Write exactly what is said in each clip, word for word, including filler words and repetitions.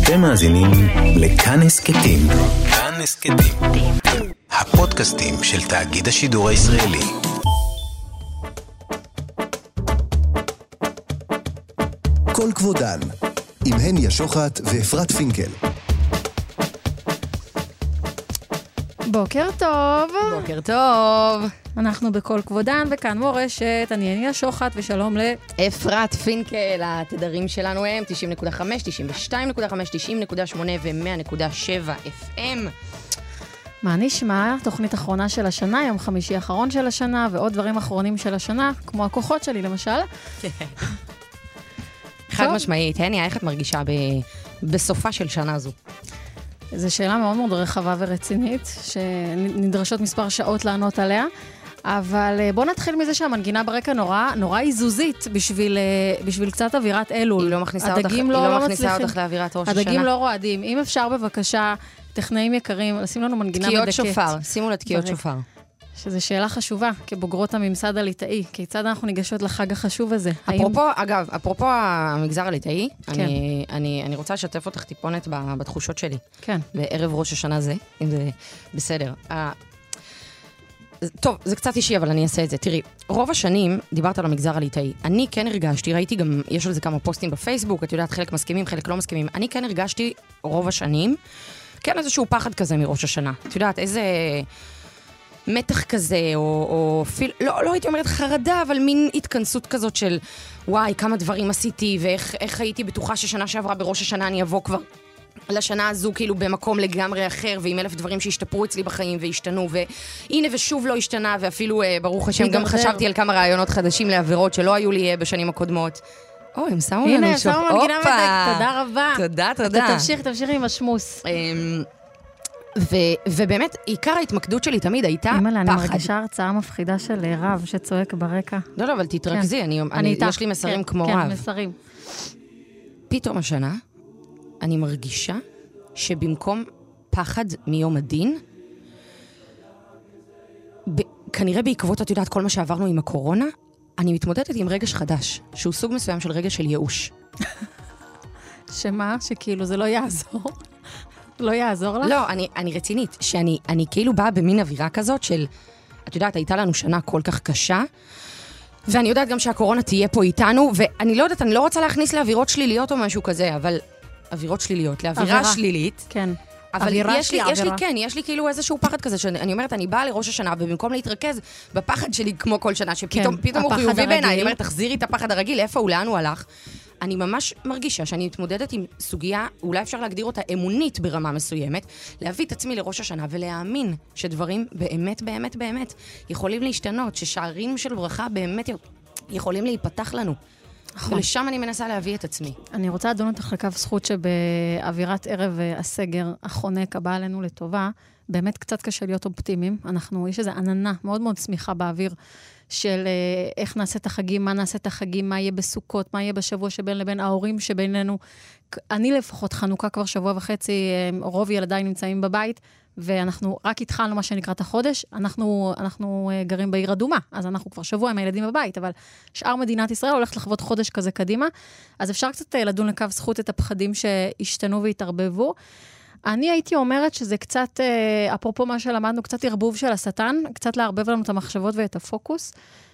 אתם מאזינים לכאן הסכתים. כאן הסכתים. הפודקאסטים של תאגיד השידור הישראלי. כל כבודן, עם הניה שוחט ואפרת פינקל. בוקר טוב. בוקר טוב. אנחנו בכל כבודן וכאן מורשת. אני הניה שוחט ושלום לאפרת פינקל. התדרים שלנו הם תשעים נקודה חמש, תשעים ושתיים נקודה חמש, תשעים נקודה שמונה ו-מאה נקודה שבע אף אם. מה נשמע? תוכנית אחרונה של השנה, יום חמישי האחרון של השנה, ועוד דברים אחרונים של השנה, כמו הכוחות שלי למשל. חד משמעית. הניה, איך את מרגישה ב... בסופה של שנה זו? זו שאלה מאוד מאוד רחבה ורצינית, שנדרשות מספר שעות לענות עליה, אבל בוא נתחיל מזה שהמנגינה ברקע נורא, נורא איזוזית בשביל, בשביל קצת אווירת אלול. היא לא מכניסה אותך, היא לא לא מכניסה אותך לאווירת ראש השנה. הדגים לא רועדים. אם אפשר בבקשה, טכנאים יקרים, לשים לנו מנגינה בדקת. תקיעות שופר, שימו לה תקיעות שופר. שזו שאלה חשובה, כבוגרות הממסד הליטאי. כיצד אנחנו ניגשות לחג החשוב הזה? אפרופו, האם... אגב, אפרופו המגזר הליטאי, כן. אני, אני, אני רוצה לשתף אותך טיפונת בתחושות שלי. כן. בערב ראש השנה זה, אם זה בסדר. טוב, זה קצת אישי, אבל אני אעשה את זה. תראי, רוב השנים דיברת על המגזר הליטאי. אני כן הרגשתי, ראיתי גם, יש על זה כמה פוסטים בפייסבוק, את יודעת, חלק מסכימים, חלק לא מסכימים. אני כן הרגשתי רוב השנים, כן איזשהו פחד כזה מראש השנה. את יודעת, איזה... מתח כזה, או, או פיל, לא, לא הייתי אומרת חרדה, אבל מין התכנסות כזאת של, וואי, כמה דברים עשיתי, ואיך איך הייתי בטוחה ששנה שעברה בראש השנה אני אבוא כבר לשנה הזו, כאילו במקום לגמרי אחר, ועם אלף דברים שהשתפרו אצלי בחיים והשתנו, והנה ושוב לא השתנה, ואפילו, אה, ברוך השם, גם חשבתי על כמה רעיונות חדשים לעבירות שלא היו לי אה, בשנים הקודמות. או, הם שמו לנו שוב. הנה, הם שמו מנגינה בדק, תודה רבה. תודה, תודה. תמשיך, תמשיך עם השמוס. ו- ובאמת, עיקר ההתמקדות שלי תמיד הייתה פחד. אימא'לה, אני מרגישה הרצאה מפחידה של רב שצועק ברקע. לא, לא, אבל תתרכזי, אני, אני, אני יש לי מסרים כן, כמו כן, רב. כן, מסרים. פתאום השנה, אני מרגישה שבמקום פחד מיום הדין, ב- כנראה בעקבות, את יודעת, כל מה שעברנו עם הקורונה, אני מתמודדת עם רגש חדש, שהוא סוג מסוים של רגש של ייאוש. שמה? שכאילו זה לא יעזור? לא יעזור לך? לא, אני, אני רצינית, שאני אני כאילו באה במין אווירה כזאת של, את יודעת, הייתה לנו שנה כל כך קשה, ואני יודעת גם שהקורונה תהיה פה איתנו, ואני לא יודעת, אני לא רוצה להכניס לאווירות שליליות או משהו כזה, אבל אווירות שליליות, לאווירה אווירה. שלילית. כן. אבל יש לי, יש לי, כן, יש לי כאילו איזשהו פחד כזה, שאני אומרת, אני באה לראש השנה, ובמקום להתרכז בפחד שלי כמו כל שנה, שפתאום כן, פתאום הוא חיובי בעיניי, אני אומרת, תחזירי את הפחד הרגיל, איפה הוא, לאן הוא הלך? אני ממש מרגישה שאני מתמודדת עם סוגיה, אולי אפשר להגדיר אותה אמונית ברמה מסוימת, להביא את עצמי לראש השנה ולהאמין שדברים באמת, באמת, באמת יכולים להשתנות, ששערים של ברכה באמת יכולים להיפתח לנו. ולשם אני מנסה להביא את עצמי. אני רוצה לדון אותך לקו זכות שבאווירת ערב הסגר החונק הבא עלינו לטובה, באמת קצת קשה להיות אופטימיים. אנחנו, יש איזו עננה מאוד מאוד שמחה באוויר של איך נעשה את החגים, מה נעשה את החגים, מה יהיה בסוכות, מה יהיה בשבוע שבין לבין ההורים שבינינו. אני לפחות חנוכה כבר שבוע וחצי, רוב ילדיי נמצאים בבית, ואנחנו רק התחלנו מה שנקרא את החודש, אנחנו, אנחנו גרים בעיר אדומה, אז אנחנו כבר שבוע עם הילדים בבית, אבל שאר מדינת ישראל הולכת לחוות חודש כזה קדימה, אז אפשר קצת לדון לקו זכות את הפחדים שהשתנו והתערבבו. אני הייתי אומרת שזה קצת, אפרופו מה שלמדנו, קצת ערבוב של השטן, קצת להרבב לנו את המחשבות ואת הפוקוס,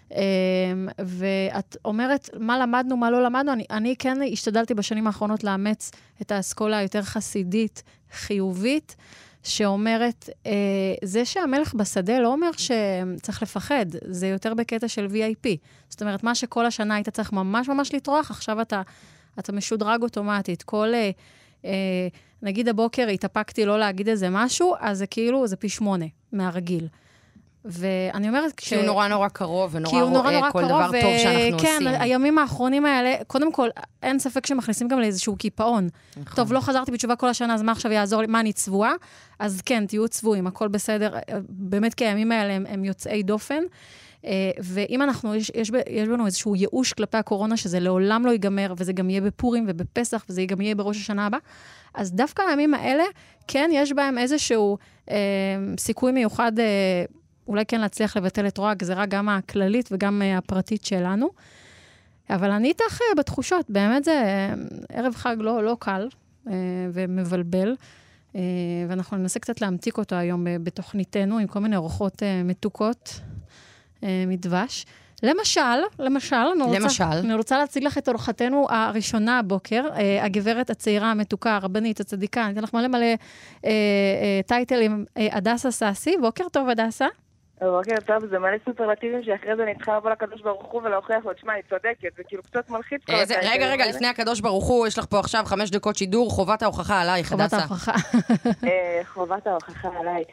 ואת אומרת מה למדנו, מה לא למדנו, אני, אני כן השתדלתי בשנים האחרונות לאמץ את האסכולה היותר חסידית, חיובית, שאומרת, זה שהמלך בשדה לא אומר שצריך לפחד, זה יותר בקטע של וי איי פי. זאת אומרת, מה שכל השנה היית צריך ממש ממש לטרוח, עכשיו אתה, אתה משודרג אוטומטית. כל, נגיד הבוקר התאפקתי לא להגיד איזה משהו, אז זה כאילו, זה פי שמונה מהרגיל. ואני אומרת, כי הוא נורא נורא קרוב, ונורא רואה כל דבר טוב שאנחנו עושים. כן, הימים האחרונים האלה, קודם כל, אין ספק שמכניסים גם לאיזשהו קיפאון. טוב, לא חזרתי בתשובה כל השנה, אז מה עכשיו יעזור לי? מה, אני צבועה? אז כן, תהיו צבועים, הכל בסדר. באמת, כי הימים האלה הם יוצאי דופן. ואם אנחנו, יש, יש, יש בנו איזשהו ייאוש כלפי הקורונה, שזה לעולם לא ייגמר, וזה גם יהיה בפורים ובפסח, וזה גם יהיה בראש השנה הבא, אז דווקא הימים האלה, כן, יש בהם איזשהו אה, סיכוי מיוחד, אה, אולי כן להצליח לבטל את רוע הגזרה, גם הכללית וגם אה, הפרטית שלנו. אבל אני איתך בתחושות, באמת זה ערב חג לא, לא קל, ומבלבל, ואנחנו ננסה קצת להמתיק אותו היום בתוכניתנו, עם כל מיני אורחות מתוקות מדבש. למשל, למשל, אני רוצה, למשל. אני רוצה להציג לך את אורחתנו הראשונה הבוקר, הגברת הצעירה, המתוקה, הרבנית, הצדיקה, אני אתן לך מלא מלא טייטלים, הדסה סאסי. בוקר טוב, הדסה. בוקר טוב, זה מלא סופרלטיבים שאחרי זה אני צריכה לבוא לקדוש ברוך הוא ולהוכיח לו, תשמע, היא צודקת, זה כאילו קצת מלחיץ. רגע, רגע, לפני הקדוש ברוך הוא, יש לך פה עכשיו חמש דקות שידור, חובת ההוכחה עליי, חובת ההוכחה. חובת ההוכחה עליי.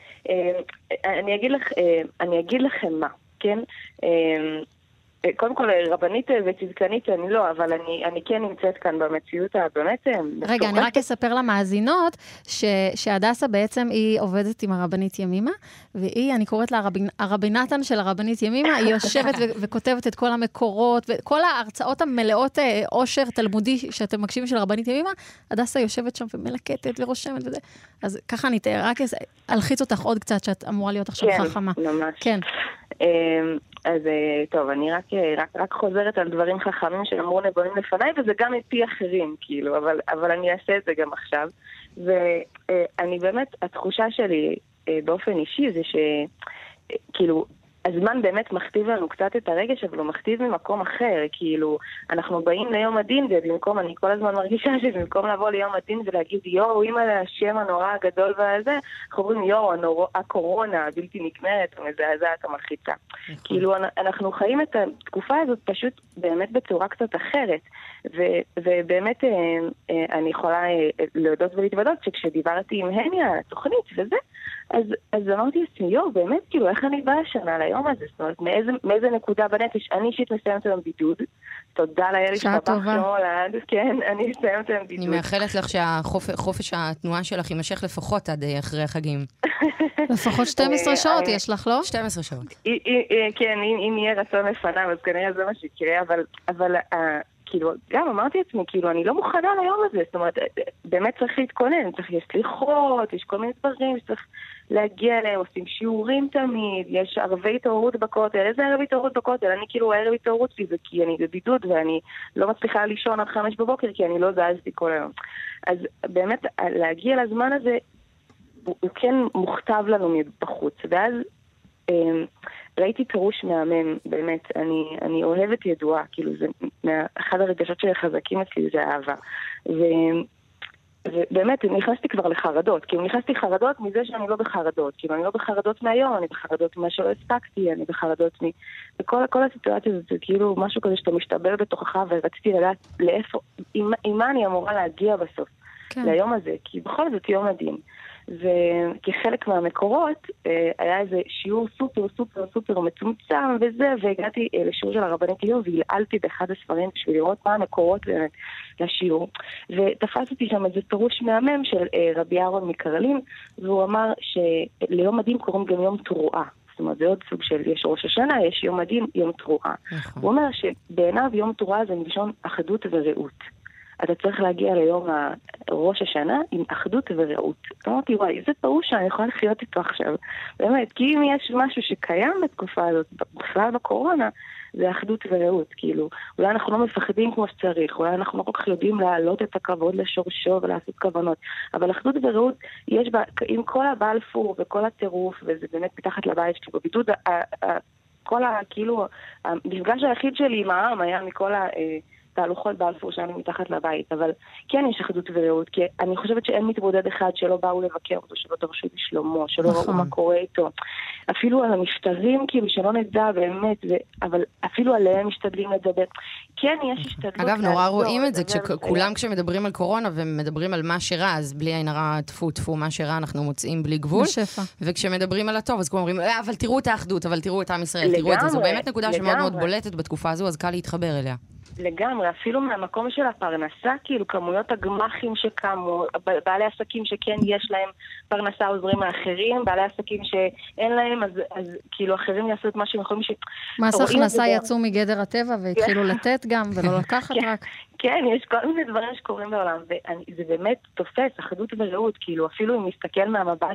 אני אגיד לכם מה, כן? קודם כל, רבנית וצדקנית אני לא, אבל אני, אני כן נמצאת כאן במציאות הבאמת. רגע, אני רק אספר למאזינות ש, שהדסה בעצם היא עובדת עם הרבנית ימימה, והיא, אני קוראת לה הרבנ, הרבינתן של הרבנית ימימה, היא יושבת ו- וכותבת את כל המקורות, וכל ההרצאות המלאות עושר תלמודי שאתם מקשיבים של הרבנית ימימה, הדסה יושבת שם ומלקטת ורושמת וזה. אז ככה אני רק אלחיץ אותך עוד קצת, שאת אמורה להיות עכשיו כן, חכמה. ממש. כן, אז טוב, אני רק, רק, רק חוזרת על דברים חכמים שאמרו נבונים לפניי, וזה גם מפי אחרים, כאילו, אבל, אבל אני אעשה את זה גם עכשיו. ואני באמת, התחושה שלי באופן אישי זה שכאילו, הזמן באמת מכתיב לנו קצת את הרגש, אבל הוא מכתיב ממקום אחר, כאילו, אנחנו באים ליום הדין, ובמקום, אני כל הזמן מרגישה שבמקום לבוא ליום הדין ולהגיד, יואו, אם על השם הנורא הגדול והזה, אנחנו אומרים, יואו, הנור... הקורונה הבלתי נגמרת, המזעזעת, המלחיצה. כאילו, אנחנו חיים את התקופה הזאת פשוט באמת בצורה קצת אחרת, ו... ובאמת אני יכולה להודות ולהתוודות, שכשדיברתי עם הני על התוכנית וזה, אז, אז אמרתי לעצמי, יואו, באמת, כאילו, איך אני באה השנה ליום הזה? זאת אומרת, מאיזה, מאיזה נקודה בנפש? אני אישית מסיימת היום בידוד. תודה לאל שפח שמולד. כן, אני מסיימת היום בידוד. אני מאחלת לך שהחופש התנועה שלך יימשך לפחות עד אחרי החגים. לפחות שתים עשרה שעות יש לך, לא? שתים עשרה שעות. כן, אם יהיה רצון לפניו, אז כנראה זה מה שיקרה, אבל, אבל, כאילו, גם אמרתי עצמי, כאילו, אני לא מוכנה ליום הזה, זאת אומרת, באמת צריך להתכונן, צריך, יש סליחות, יש כל מיני דברים שצריך להגיע אליהם, עושים שיעורים תמיד, יש ערבי התעוררות בכותל, איזה ערב התעוררות בכותל? אני כאילו, הערב התעוררות שלי זה כי אני בבידוד ואני לא מצליחה לישון עד חמש בבוקר, כי אני לא זזתי כל היום. אז באמת, להגיע לזמן הזה, הוא, הוא כן מוכתב לנו מבחוץ, ואז ראיתי פירוש מהמם, באמת, אני, אני אוהבת ידועה, כאילו זה, אחד הרגשות שחזקים אצלי זה אהבה. ו, ובאמת, נכנסתי כבר לחרדות, כאילו נכנסתי חרדות מזה שאני לא בחרדות, כאילו אני לא בחרדות מהיום, אני בחרדות ממה שלא הספקתי, אני בחרדות מ... וכל כל הסיטואציה הזאת, זה כאילו משהו כזה שאתה משתבל בתוכך, ורציתי לדעת לאיפה, עם, עם מה אני אמורה להגיע בסוף, כן. ליום הזה, כי בכל זאת יום הדין. וכחלק מהמקורות היה איזה שיעור סופר סופר סופר מצומצם וזה, והגעתי לשיעור של הרבנית יום והלעלתי באחד הספרים בשביל לראות מה המקורות לשיעור, ותפס אותי שם איזה פירוש מהמם של רבי אהרון מקרלין, והוא אמר שליום הדין קוראים גם יום תרועה. זאת אומרת, זה עוד סוג של, יש ראש השנה, יש יום הדין, יום תרועה. הוא אומר שבעיניו יום תרועה זה מלשון אחדות ורעות. אתה צריך להגיע ליום ראש השנה עם אחדות ורעות. אמרתי, וואי, זה פירוש שאני יכולה לחיות איתו עכשיו. באמת, כי אם יש משהו שקיים בתקופה הזאת, בכלל בקורונה, זה אחדות ורעות, כאילו. אולי אנחנו לא מפחדים כמו שצריך, אולי אנחנו לא כל כך יודעים להעלות את הכבוד לשורשו ולעשות כוונות, אבל אחדות ורעות יש בה, עם כל הבלפור וכל הטירוף, וזה באמת מתחת לבית שלי, בבידוד, כל ה, כאילו, המפגש היחיד שלי עם העם היה מכל ה... תהלוכות באלפור שאני מתחת לבית, אבל כן יש אחדות ורעות, כי אני חושבת שאין מתבודד אחד שלא באו לבקר אותו, שלא דרשו בשלומו, שלא ראו מה קורה איתו. אפילו על המשטרים, כאילו, שלא נדע באמת, ו... אבל אפילו עליהם משתדלים לדבר. כן, יש השתדלות. אגב, נורא רואים את זה, כשכולם כשמדברים על קורונה ומדברים על מה שרע, אז בלי עין הרע, טפו, טפו, מה שרע אנחנו מוצאים בלי גבול. וכשמדברים על הטוב, אז כולם אומרים, אבל תראו את האחדות, אבל תראו את עם ישראל, תראו את זה. זו באמת נקודה שמאוד מאוד בולטת בתקופה הזו, אז קל להתחבר אליה. לגמרי, אפילו מהמקום של הפרנסה, כאילו כמויות הגמחים שקמו, בעלי עסקים שכן יש להם פרנסה עוזרים לאחרים, בעלי עסקים שאין להם, אז, אז כאילו אחרים יעשו את מה שהם יכולים ש... מס הכנסה יצאו מגדר הטבע והתחילו לתת גם ולא לקחת רק. כן, יש כל מיני דברים שקורים בעולם, וזה באמת תופס, אחדות ורעות, כאילו אפילו אם נסתכל מהמבט,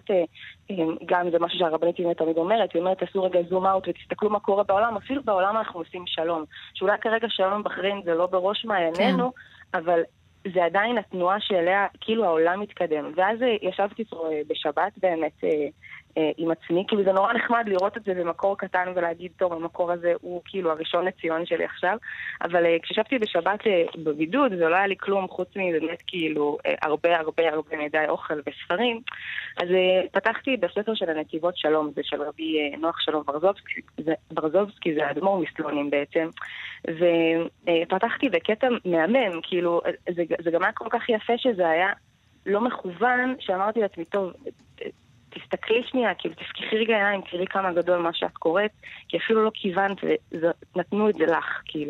גם זה משהו שהרבנית תמיד אומרת, היא אומרת, תעשו רגע זום אאוט ותסתכלו מה קורה בעולם, אפילו בעולם אנחנו עושים שלום, שאולי כרגע שלום בחרין זה לא בראש מעיינינו, אבל זה עדיין התנועה שאליה, כאילו העולם מתקדם. ואז ישבתי פה בשבת באמת עם עצמי, כאילו זה נורא נחמד לראות את זה במקור קטן ולהגיד, טוב, המקור הזה הוא כאילו הראשון לציון שלי עכשיו, אבל כשישבתי בשבת בבידוד, זה לא היה לי כלום חוץ מבאמת כאילו הרבה הרבה הרבה מדי אוכל וספרים, אז פתחתי בספר של הנתיבות שלום, זה של רבי נוח שלום ברזובסקי, זה, ברזובסקי זה האדמו"ר מסלונים בעצם, ופתחתי בקטע מהמם, כאילו זה, זה גם היה כל כך יפה שזה היה לא מכוון, שאמרתי לעצמי, טוב, תסתכלי שנייה, כאילו תפקיחי רגע עיניים, תראי כמה גדול מה שאת קוראת, כי אפילו לא כיוונת ונתנו את זה לך, כאילו.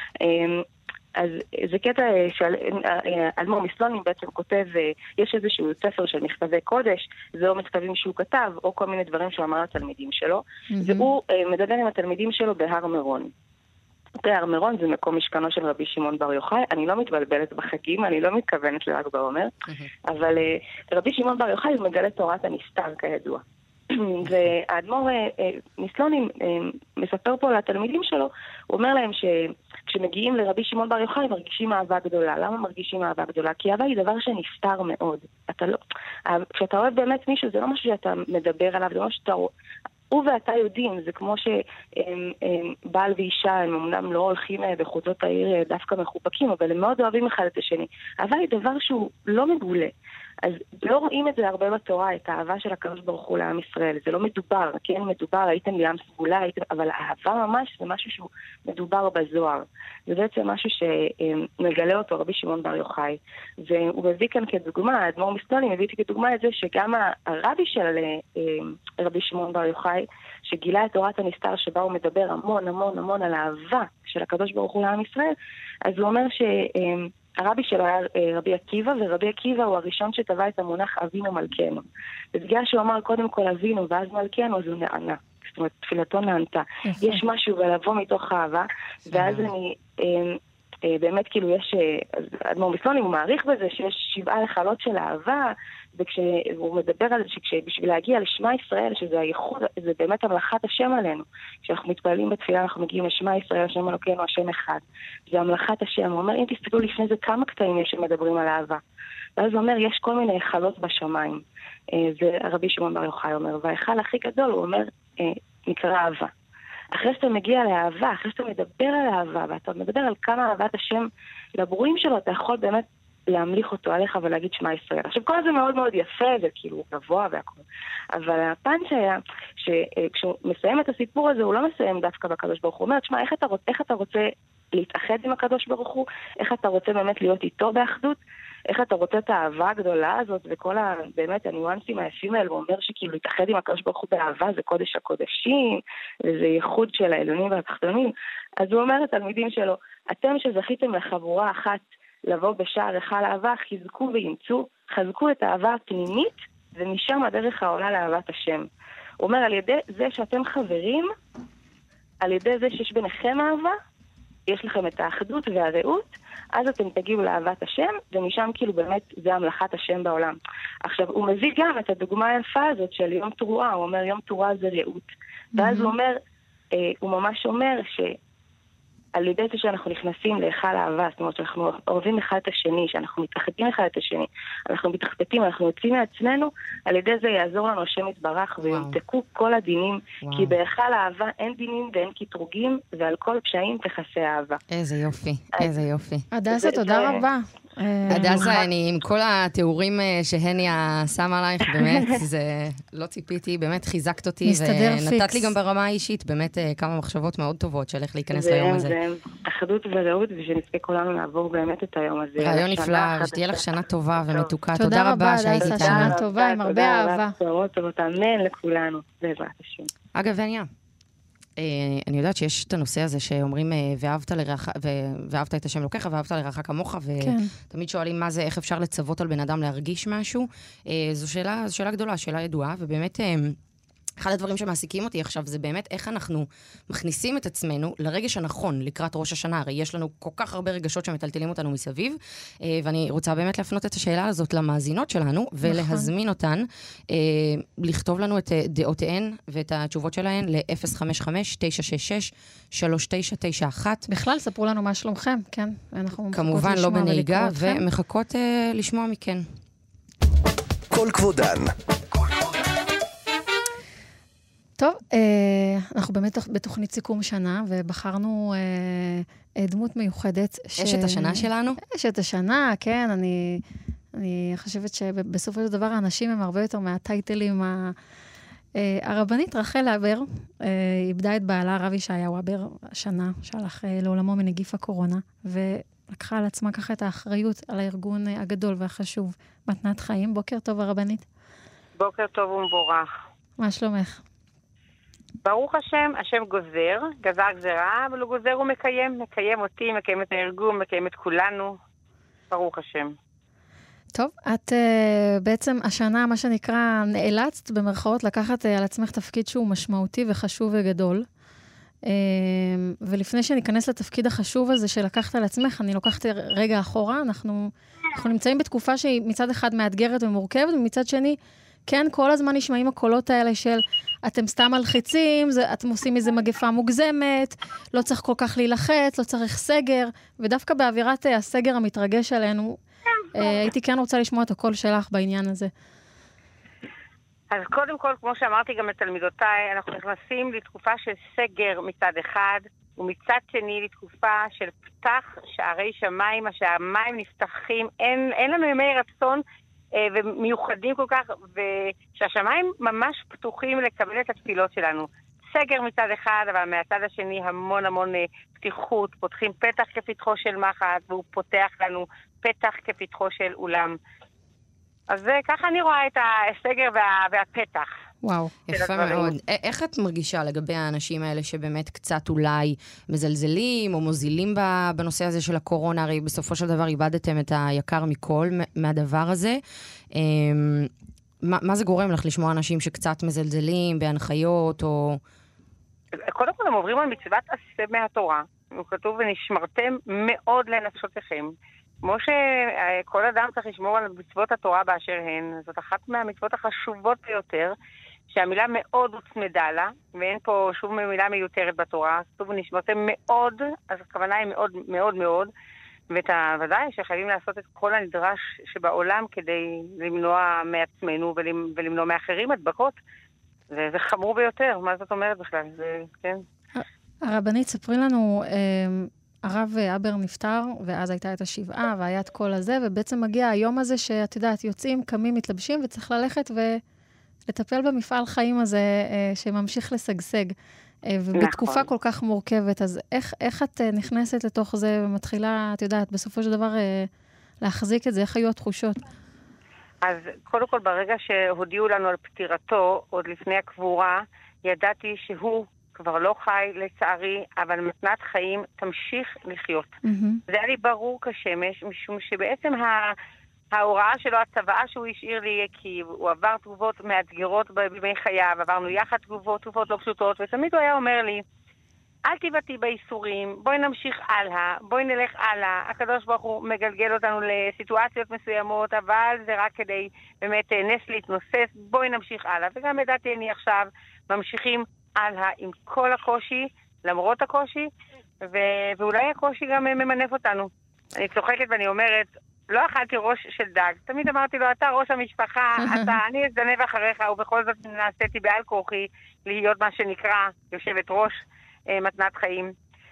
אז זה קטע שאדמו"ר מסלונים בעצם כותב, יש איזשהו ספר של מכתבי קודש, זה או מכתבים שהוא כתב, או כל מיני דברים שהוא אמר לתלמידים שלו, והוא מדבר עם התלמידים שלו בהר מירון. הר מירון זה מקום משכנו של רבי שמעון בר יוחאי, אני לא מתבלבלת בחגים, אני לא מתכוונת ל"ג בעומר, אבל רבי שמעון בר יוחאי הוא מגלה תורת הנסתר כידוע. והאדמו"ר מסלונים מספר פה לתלמידים שלו, הוא אומר להם שכשמגיעים לרבי שמעון בר יוחאי מרגישים אהבה גדולה. למה מרגישים אהבה גדולה? כי אהבה היא דבר שנסתר מאוד. אתה לא, כשאתה אוהב באמת מישהו, זה לא משהו שאתה מדבר עליו, זה לא שאתה... הוא ואתה יודעים, זה כמו שבעל ואישה, הם אמנם לא הולכים בחוצות העיר דווקא מחופקים, אבל הם מאוד אוהבים אחד את השני. אהבה היא דבר שהוא לא מגולה. אז לא רואים את זה הרבה בתורה, את האהבה של הקדוש ברוך הוא לעם ישראל. זה לא מדובר, כן מדובר, הייתם לי עם סגולה, הייתם... אבל האהבה ממש זה משהו שהוא מדובר בזוהר. זה בעצם משהו שמגלה אותו רבי שמעון בר יוחאי. והוא מביא כאן כדוגמה, האדמו"ר מסלונים מביא כדוגמה את זה שגם הרבי של רבי שמעון בר יוחאי, שגילה את תורת הנסתר שבה הוא מדבר המון המון המון על האהבה של הקדוש ברוך הוא לעם ישראל, אז הוא אומר ש... הרבי שלו היה רבי עקיבא, ורבי עקיבא הוא הראשון שטבע את המונח אבינו מלכנו. בגלל שהוא אמר קודם כל אבינו ואז מלכנו, אז הוא נענה. זאת אומרת, תפילתו נענתה. יש משהו בלבוא מתוך האהבה, ואז אני... באמת כאילו יש, אדמו"ר מסלונים הוא מעריך בזה שיש שבעה לחלות של אהבה, וכשהוא מדבר על זה שבשביל להגיע לשמה ישראל, שזה הייחוד, זה באמת המלאכת השם עלינו. כשאנחנו מתפעלים בתפילה אנחנו מגיעים לשמה ישראל, השם אלוקינו, השם אחד. זה המלאכת השם. הוא אומר, אם תסתכלו לפני זה כמה קטעים יש שמדברים על אהבה. ואז הוא אומר, יש כל מיני חלות בשמיים. זה רבי שמעון בר יוחאי אומר, וההיכל הכי גדול הוא אומר, נקרא אהבה. אחרי שאתה מגיע לאהבה, אחרי שאתה מדבר על אהבה, ואתה מדבר על כמה אהבת השם לברואים שלו, אתה יכול באמת להמליך אותו עליך ולהגיד שמה ישראל. עכשיו, כל זה מאוד מאוד יפה, זה כאילו גבוה והכל. אבל הפאנץ' היה שכשהוא מסיים את הסיפור הזה, הוא לא מסיים דווקא בקדוש ברוך הוא. הוא אומר, תשמע, איך אתה, איך אתה רוצה להתאחד עם הקדוש ברוך הוא? איך אתה רוצה באמת להיות איתו באחדות? איך אתה רוצה את האהבה הגדולה הזאת וכל ה... באמת הניואנסים היפים האלה, הוא אומר שכאילו להתאחד עם הקדוש ברוך הוא באהבה זה קודש הקודשים, וזה ייחוד של העליונים והתחתונים. אז הוא אומר לתלמידים שלו, אתם שזכיתם לחבורה אחת לבוא בשער היכל אהבה, חזקו ואימצו, חזקו את האהבה הפנימית, ומשם הדרך העולה לאהבת השם. הוא אומר, על ידי זה שאתם חברים, על ידי זה שיש ביניכם אהבה, יש לכם את האחדות והרעות, אז אתם תגיעו לאהבת השם, ומשם כאילו באמת זה המלאכת השם בעולם. עכשיו, הוא מביא גם את הדוגמה היפה הזאת של יום תרועה, הוא אומר, יום תרועה זה רעות. ואז הוא אומר, אה, הוא ממש אומר ש... על ידי זה שאנחנו נכנסים להיכל האהבה, זאת אומרת שאנחנו אוהבים אחד את השני, שאנחנו מתאחדים אחד את השני, אנחנו מתאחדתים, אנחנו יוצאים מעצמנו, על ידי זה יעזור לנו השם יתברך, וימתקו כל הדינים, וואו. כי בהיכל האהבה אין דינים ואין קטרוגים, ועל כל פשעים תכסה האהבה. איזה יופי, איזה יופי. הדסה, תודה רבה. הדסה, אני עם כל התיאורים שהניה שמה עלייך, באמת, זה לא ציפיתי, באמת חיזקת אותי, ונתת לי גם ברמה האישית, באמת כמה מחשבות מאוד טובות של איך להיכנס ליום הזה. זה אחדות ורעות, ושנזכה כולנו לעבור באמת את היום הזה. רעיון נפלא, שתהיה לך שנה טובה ומתוקה. תודה רבה שהיית איתנו. שנה טובה, עם הרבה אהבה. תודה רבה, אמן לכולנו, בעזרת השם. אגב, הניה, אני יודעת שיש את הנושא הזה שאומרים, ואהבת לרעך, ואהבת את השם אלוקיך, ואהבת לרעך כמוך, ותמיד שואלים מה זה, איך אפשר לצוות על בן אדם להרגיש משהו. זו שאלה, זו שאלה גדולה, שאלה ידועה, ובאמת אחד הדברים שמעסיקים אותי עכשיו זה באמת איך אנחנו מכניסים את עצמנו לרגש הנכון לקראת ראש השנה. הרי יש לנו כל כך הרבה רגשות שמטלטלים אותנו מסביב, ואני רוצה באמת להפנות את השאלה הזאת למאזינות שלנו, ולהזמין אותן, לכתוב לנו את דעותיהן ואת התשובות שלהן ל-אפס חמש חמש תשע שש שש שלוש תשע תשע אחת. בכלל, ספרו לנו מה שלומכם, כן? כמובן לא בנהיגה, ומחכות לשמוע מכן. כל כבודן. טוב, אנחנו באמת בתוכנית סיכום שנה, ובחרנו דמות מיוחדת. אשת השנה שלנו? אשת השנה, כן. אני, אני חושבת שבסופו של דבר האנשים הם הרבה יותר מהטייטלים. הרבנית רחל הבר איבדה את בעלה רב ישעיהו הבר השנה, שהלך לעולמו מנגיף הקורונה, ולקחה על עצמה ככה את האחריות על הארגון הגדול והחשוב, מתנת חיים. בוקר טוב, הרבנית. בוקר טוב ומבורך. מה שלומך? ברוך השם, השם גוזר, גזר גזרה, אבל הוא גוזר ומקיים, מקיים אותי, מקיים את הארגון, מקיים את כולנו. ברוך השם. טוב, את uh, בעצם השנה, מה שנקרא, נאלצת במרכאות לקחת uh, על עצמך תפקיד שהוא משמעותי וחשוב וגדול. Uh, ולפני שניכנס לתפקיד החשוב הזה שלקחת על עצמך, אני לוקחת רגע אחורה. אנחנו, אנחנו נמצאים בתקופה שהיא מצד אחד מאתגרת ומורכבת, ומצד שני, כן, כל הזמן נשמעים הקולות האלה של אתם סתם מלחיצים, זה, אתם עושים איזו מגפה מוגזמת, לא צריך כל כך להילחץ, לא צריך סגר, ודווקא באווירת הסגר המתרגש עלינו, הייתי כן רוצה לשמוע את הקול שלך בעניין הזה. אז קודם כל, כמו שאמרתי גם לתלמידותיי, אנחנו נכנסים לתקופה של סגר מצד אחד, ומצד שני לתקופה של פתח שערי שמיים, שהמים נפתחים, אין, אין לנו ימי רצון ומיוחדים כל כך, ושהשמיים ממש פתוחים לקבל את התפילות שלנו. סגר מצד אחד, אבל מהצד השני המון המון פתיחות, פותחים פתח כפתחו של מחט, והוא פותח לנו פתח כפתחו של אולם. אז ככה אני רואה את הסגר וה, והפתח. וואו, יפה מאוד. איך את מרגישה לגבי האנשים האלה שבאמת קצת אולי מזלזלים או מוזילים בנושא הזה של הקורונה? הרי בסופו של דבר איבדתם את היקר מכל מהדבר הזה. מה, מה זה גורם לך לשמוע אנשים שקצת מזלזלים בהנחיות או... קודם כל הם עוברים על מצוות עשה מהתורה. הוא כתוב ונשמרתם מאוד לנפשותיכם. כמו שכל אדם צריך לשמור על מצוות התורה באשר הן, זאת אחת מהמצוות החשובות ביותר, שהמילה מאוד הוצמדה לה, ואין פה שום מילה מיותרת בתורה. כתוב ונשמרתם מאוד, אז הכוונה היא מאוד מאוד מאוד, וודאי שחייבים לעשות את כל הנדרש שבעולם כדי למנוע מעצמנו ולמנוע מאחרים הדבקות. זה, זה חמור ביותר, מה זאת אומרת בכלל? זה, כן. הרבנית, ספרי לנו... הרב הבר נפטר, ואז הייתה את השבעה, והיה את כל הזה, ובעצם מגיע היום הזה שאת יודעת, יוצאים, קמים, מתלבשים, וצריך ללכת ולטפל במפעל חיים הזה שממשיך לשגשג. ובתקופה כל כך מורכבת, אז איך, איך את נכנסת לתוך זה ומתחילה, את יודעת, בסופו של דבר להחזיק את זה? איך היו התחושות? אז קודם כל, ברגע שהודיעו לנו על פטירתו, עוד לפני הקבורה, ידעתי שהוא כבר לא חי, לצערי, אבל מתנת חיים תמשיך לחיות. Mm-hmm. זה היה לי ברור כשמש, משום שבעצם ה... ההוראה שלו, הצוואה שהוא השאיר לי, כי הוא עבר תגובות מאתגרות בימי חייו, עברנו יחד תגובות, תגובות לא פשוטות, ותמיד הוא היה אומר לי, אל תיבטי בייסורים, בואי נמשיך הלאה, בואי נלך הלאה. הקדוש ברוך הוא מגלגל אותנו לסיטואציות מסוימות, אבל זה רק כדי באמת נס להתנוסס, בואי נמשיך הלאה. וגם ידעתי אני עכשיו ממשיכים הלאה עם כל הקושי, למרות הקושי, ו- ואולי הקושי גם ממנף אותנו. אני צוחקת ואני אומרת, לא אכלתי ראש של דג. תמיד אמרתי לו, אתה ראש המשפחה, אתה, אני אזדנב אחריך, ובכל זאת נעשיתי בעל כוחי להיות מה שנקרא יושבת ראש אה, מתנת חיים.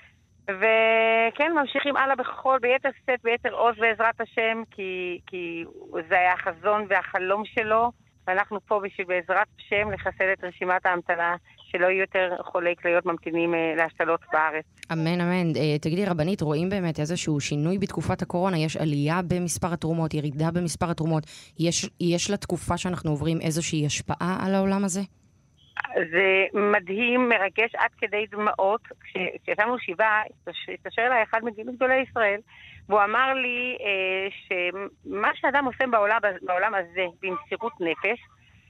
וכן, ממשיכים הלאה בכל, ביתר סט, ביתר עוז בעזרת השם, כי, כי זה היה החזון והחלום שלו, ואנחנו פה בשביל בעזרת השם לחסל את רשימת ההמתנה, שלא יהיו יותר חולי כליות ממתינים להשתלות בארץ. אמן, אמן. תגידי רבנית, רואים באמת איזשהו שינוי בתקופת הקורונה? יש עלייה במספר התרומות, ירידה במספר התרומות? יש, יש לתקופה שאנחנו עוברים איזושהי השפעה על העולם הזה? זה מדהים, מרגש עד כדי דמעות. כשישבנו שבעה, התקשר אליי אחד מגדולי ישראל, והוא אמר לי אה, שמה שאדם עושה בעולם, בעולם הזה, במסירות נפש,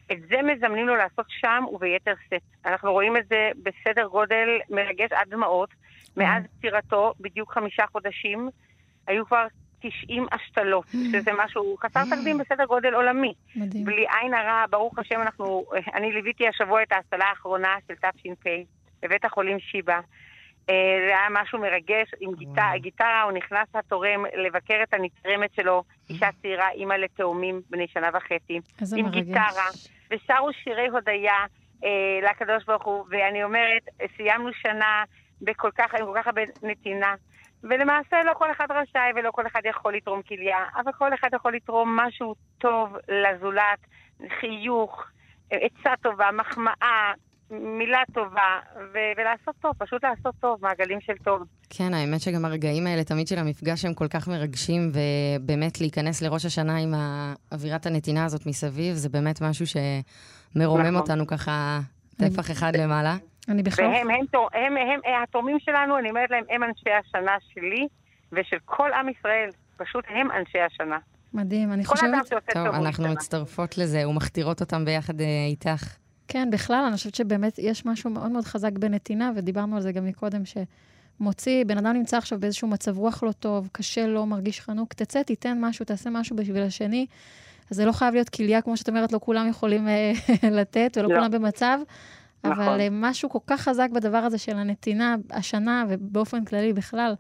את זה מזמנים לו לעשות שם וביתר סט. אנחנו רואים את זה בסדר גודל מרגש עד דמעות. מאז פטירתו, בדיוק חמישה חודשים, היו כבר תשעים השתלות, שזה משהו חסר תקדים בסדר גודל עולמי. מדהים. בלי עין הרע, ברוך השם, אנחנו, אני ליוויתי השבוע את ההשתלה האחרונה של תש"פ, בבית החולים שיבא. זה היה משהו מרגש, עם גיטרה, גיטרה, הוא נכנס לתורם לבקר את הנתרמת שלו, אישה צעירה, אימא לתאומים בני שנה וחצי, עם מרגש. גיטרה, ושרו שירי הודיה אה, לקדוש ברוך הוא, ואני אומרת, סיימנו שנה בכל כך, עם כל כך הרבה נתינה, ולמעשה לא כל אחד רשאי ולא כל אחד יכול לתרום כליה, אבל כל אחד יכול לתרום משהו טוב לזולת, חיוך, עצה טובה, מחמאה, מילה טובה, ו- ולעשות טוב, פשוט לעשות טוב, מעגלים של טוב. כן, האמת שגם הרגעים האלה תמיד של המפגש הם כל כך מרגשים, ובאמת להיכנס לראש השנה עם האווירת הנתינה הזאת מסביב, זה באמת משהו שמרומם נכון. אותנו ככה טפח אחד למעלה. אני בכלל... והם, הם, הם, הם, הם, התורמים שלנו, אני אומרת להם, הם אנשי השנה שלי, ושל כל עם ישראל, פשוט הם אנשי השנה. מדהים, אני חושבת... טוב, אנחנו מצטרפות לזה, ומכתירות אותם ביחד איתך. כן, בכלל, אני חושבת שבאמת יש משהו מאוד מאוד חזק בנתינה, ודיברנו על זה גם מקודם, שמוציא, בן אדם נמצא עכשיו באיזשהו מצב רוח לא טוב, קשה לו, מרגיש חנוק, תצא, תיתן משהו, תעשה משהו בשביל השני, אז זה לא חייב להיות כליה, כמו שאת אומרת, לא כולם יכולים לתת, ולא כולם במצב, אבל משהו כל כך חזק בדבר הזה של הנתינה, השנה, ובאופן כללי בכלל,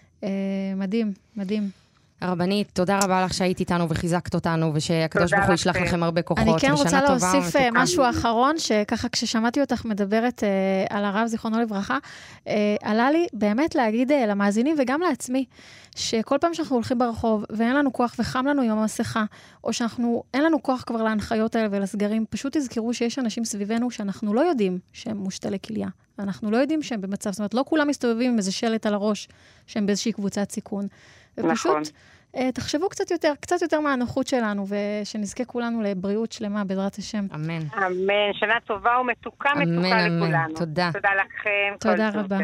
מדהים, מדהים. הרבנית, תודה רבה לך שהיית איתנו וחיזקת אותנו, ושהקדוש ברוך הוא ישלח לכם הרבה כוחות. אני כן רוצה להוסיף משהו אחרון, שככה כששמעתי אותך מדברת על הרב זיכרונו לברכה, עלה לי באמת להגיד למאזינים וגם לעצמי, שכל פעם שאנחנו הולכים ברחוב, ואין לנו כוח וחם לנו עם המסכה, או שאנחנו, אין לנו כוח כבר להנחיות האלה ולסגרים, פשוט תזכרו שיש אנשים סביבנו שאנחנו לא יודעים שהם מושתלי כליה. אנחנו לא יודעים שהם במצב, זאת אומרת, לא כולם מסתובבים עם איזה שלט על הראש, שהם באיזושהי קבוצת סיכון. ופשוט נכון. תחשבו קצת יותר, קצת יותר מהנוחות שלנו, ושנזכה כולנו לבריאות שלמה, בעזרת השם. אמן. אמן. שנה טובה ומתוקה, אמן, מתוקה אמן. לכולנו. תודה. תודה לכם. תודה רבה.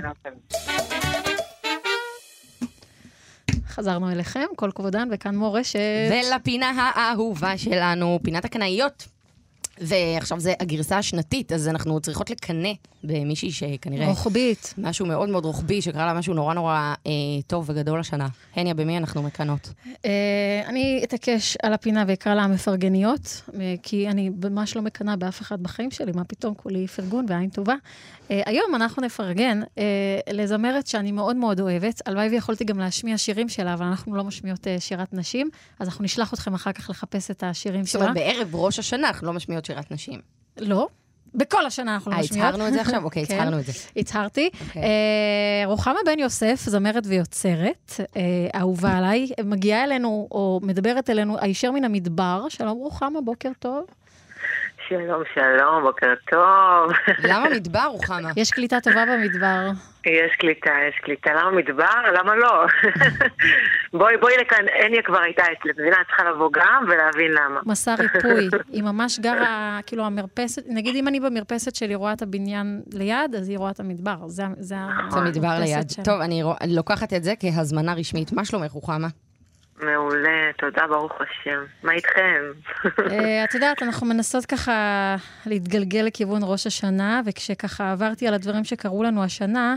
חזרנו אליכם, כל כבודן וכאן מורשת. ולפינה האהובה שלנו, פינת הקנאיות. ועכשיו זה הגרסה השנתית, אז אנחנו צריכות לקנה במישהי שכנראה... רוחבית. משהו מאוד מאוד רוחבי, שקרה לה משהו נורא נורא אה, טוב וגדול השנה. הניה, במי אנחנו מקנות? אה, אני אתעקש על הפינה ואקרא לה המפרגניות, כי אני ממש לא מקנה באף אחד בחיים שלי, מה פתאום כולי פרגון ועין טובה. אה, היום אנחנו נפרגן אה, לזמרת שאני מאוד מאוד אוהבת, הלוואי ויכולתי גם להשמיע שירים שלה, אבל אנחנו לא משמיעות אה, שירת נשים, אז אנחנו נשלח אתכם אחר כך לחפש את השירים שלה. זאת אומרת, בערב ראש השנה אנחנו לא משמיעות שירת נשים. לא. בכל השנה אנחנו לא משמיעות. הצהרנו את זה עכשיו? אוקיי, הצהרנו את זה. הצהרתי. רוחמה בן יוסף, זמרת ויוצרת, אהובה עליי, מגיעה אלינו, או מדברת אלינו, הישר מן המדבר. שלום רוחמה, בוקר טוב. שלום, שלום, בוקר טוב. למה מדבר, רוחמה? יש קליטה טובה במדבר. יש קליטה, יש קליטה. למה מדבר? למה לא? בואי, בואי לכאן, הניה כבר הייתה אצלי, מבינה, צריכה לבוא גם ולהבין למה. מסע ריפוי. היא ממש גרה, כאילו, המרפסת, נגיד אם אני במרפסת שלי רואה את הבניין ליד, אז היא רואה את המדבר. זה, זה המדבר ליד. טוב, אני לוקחת את זה כהזמנה רשמית. מה שלומך, רוחמה? מעולה, תודה, ברוך השם. מה איתכם? את יודעת, אנחנו מנסות ככה להתגלגל לכיוון ראש השנה, וכשככה עברתי על הדברים שקרו לנו השנה,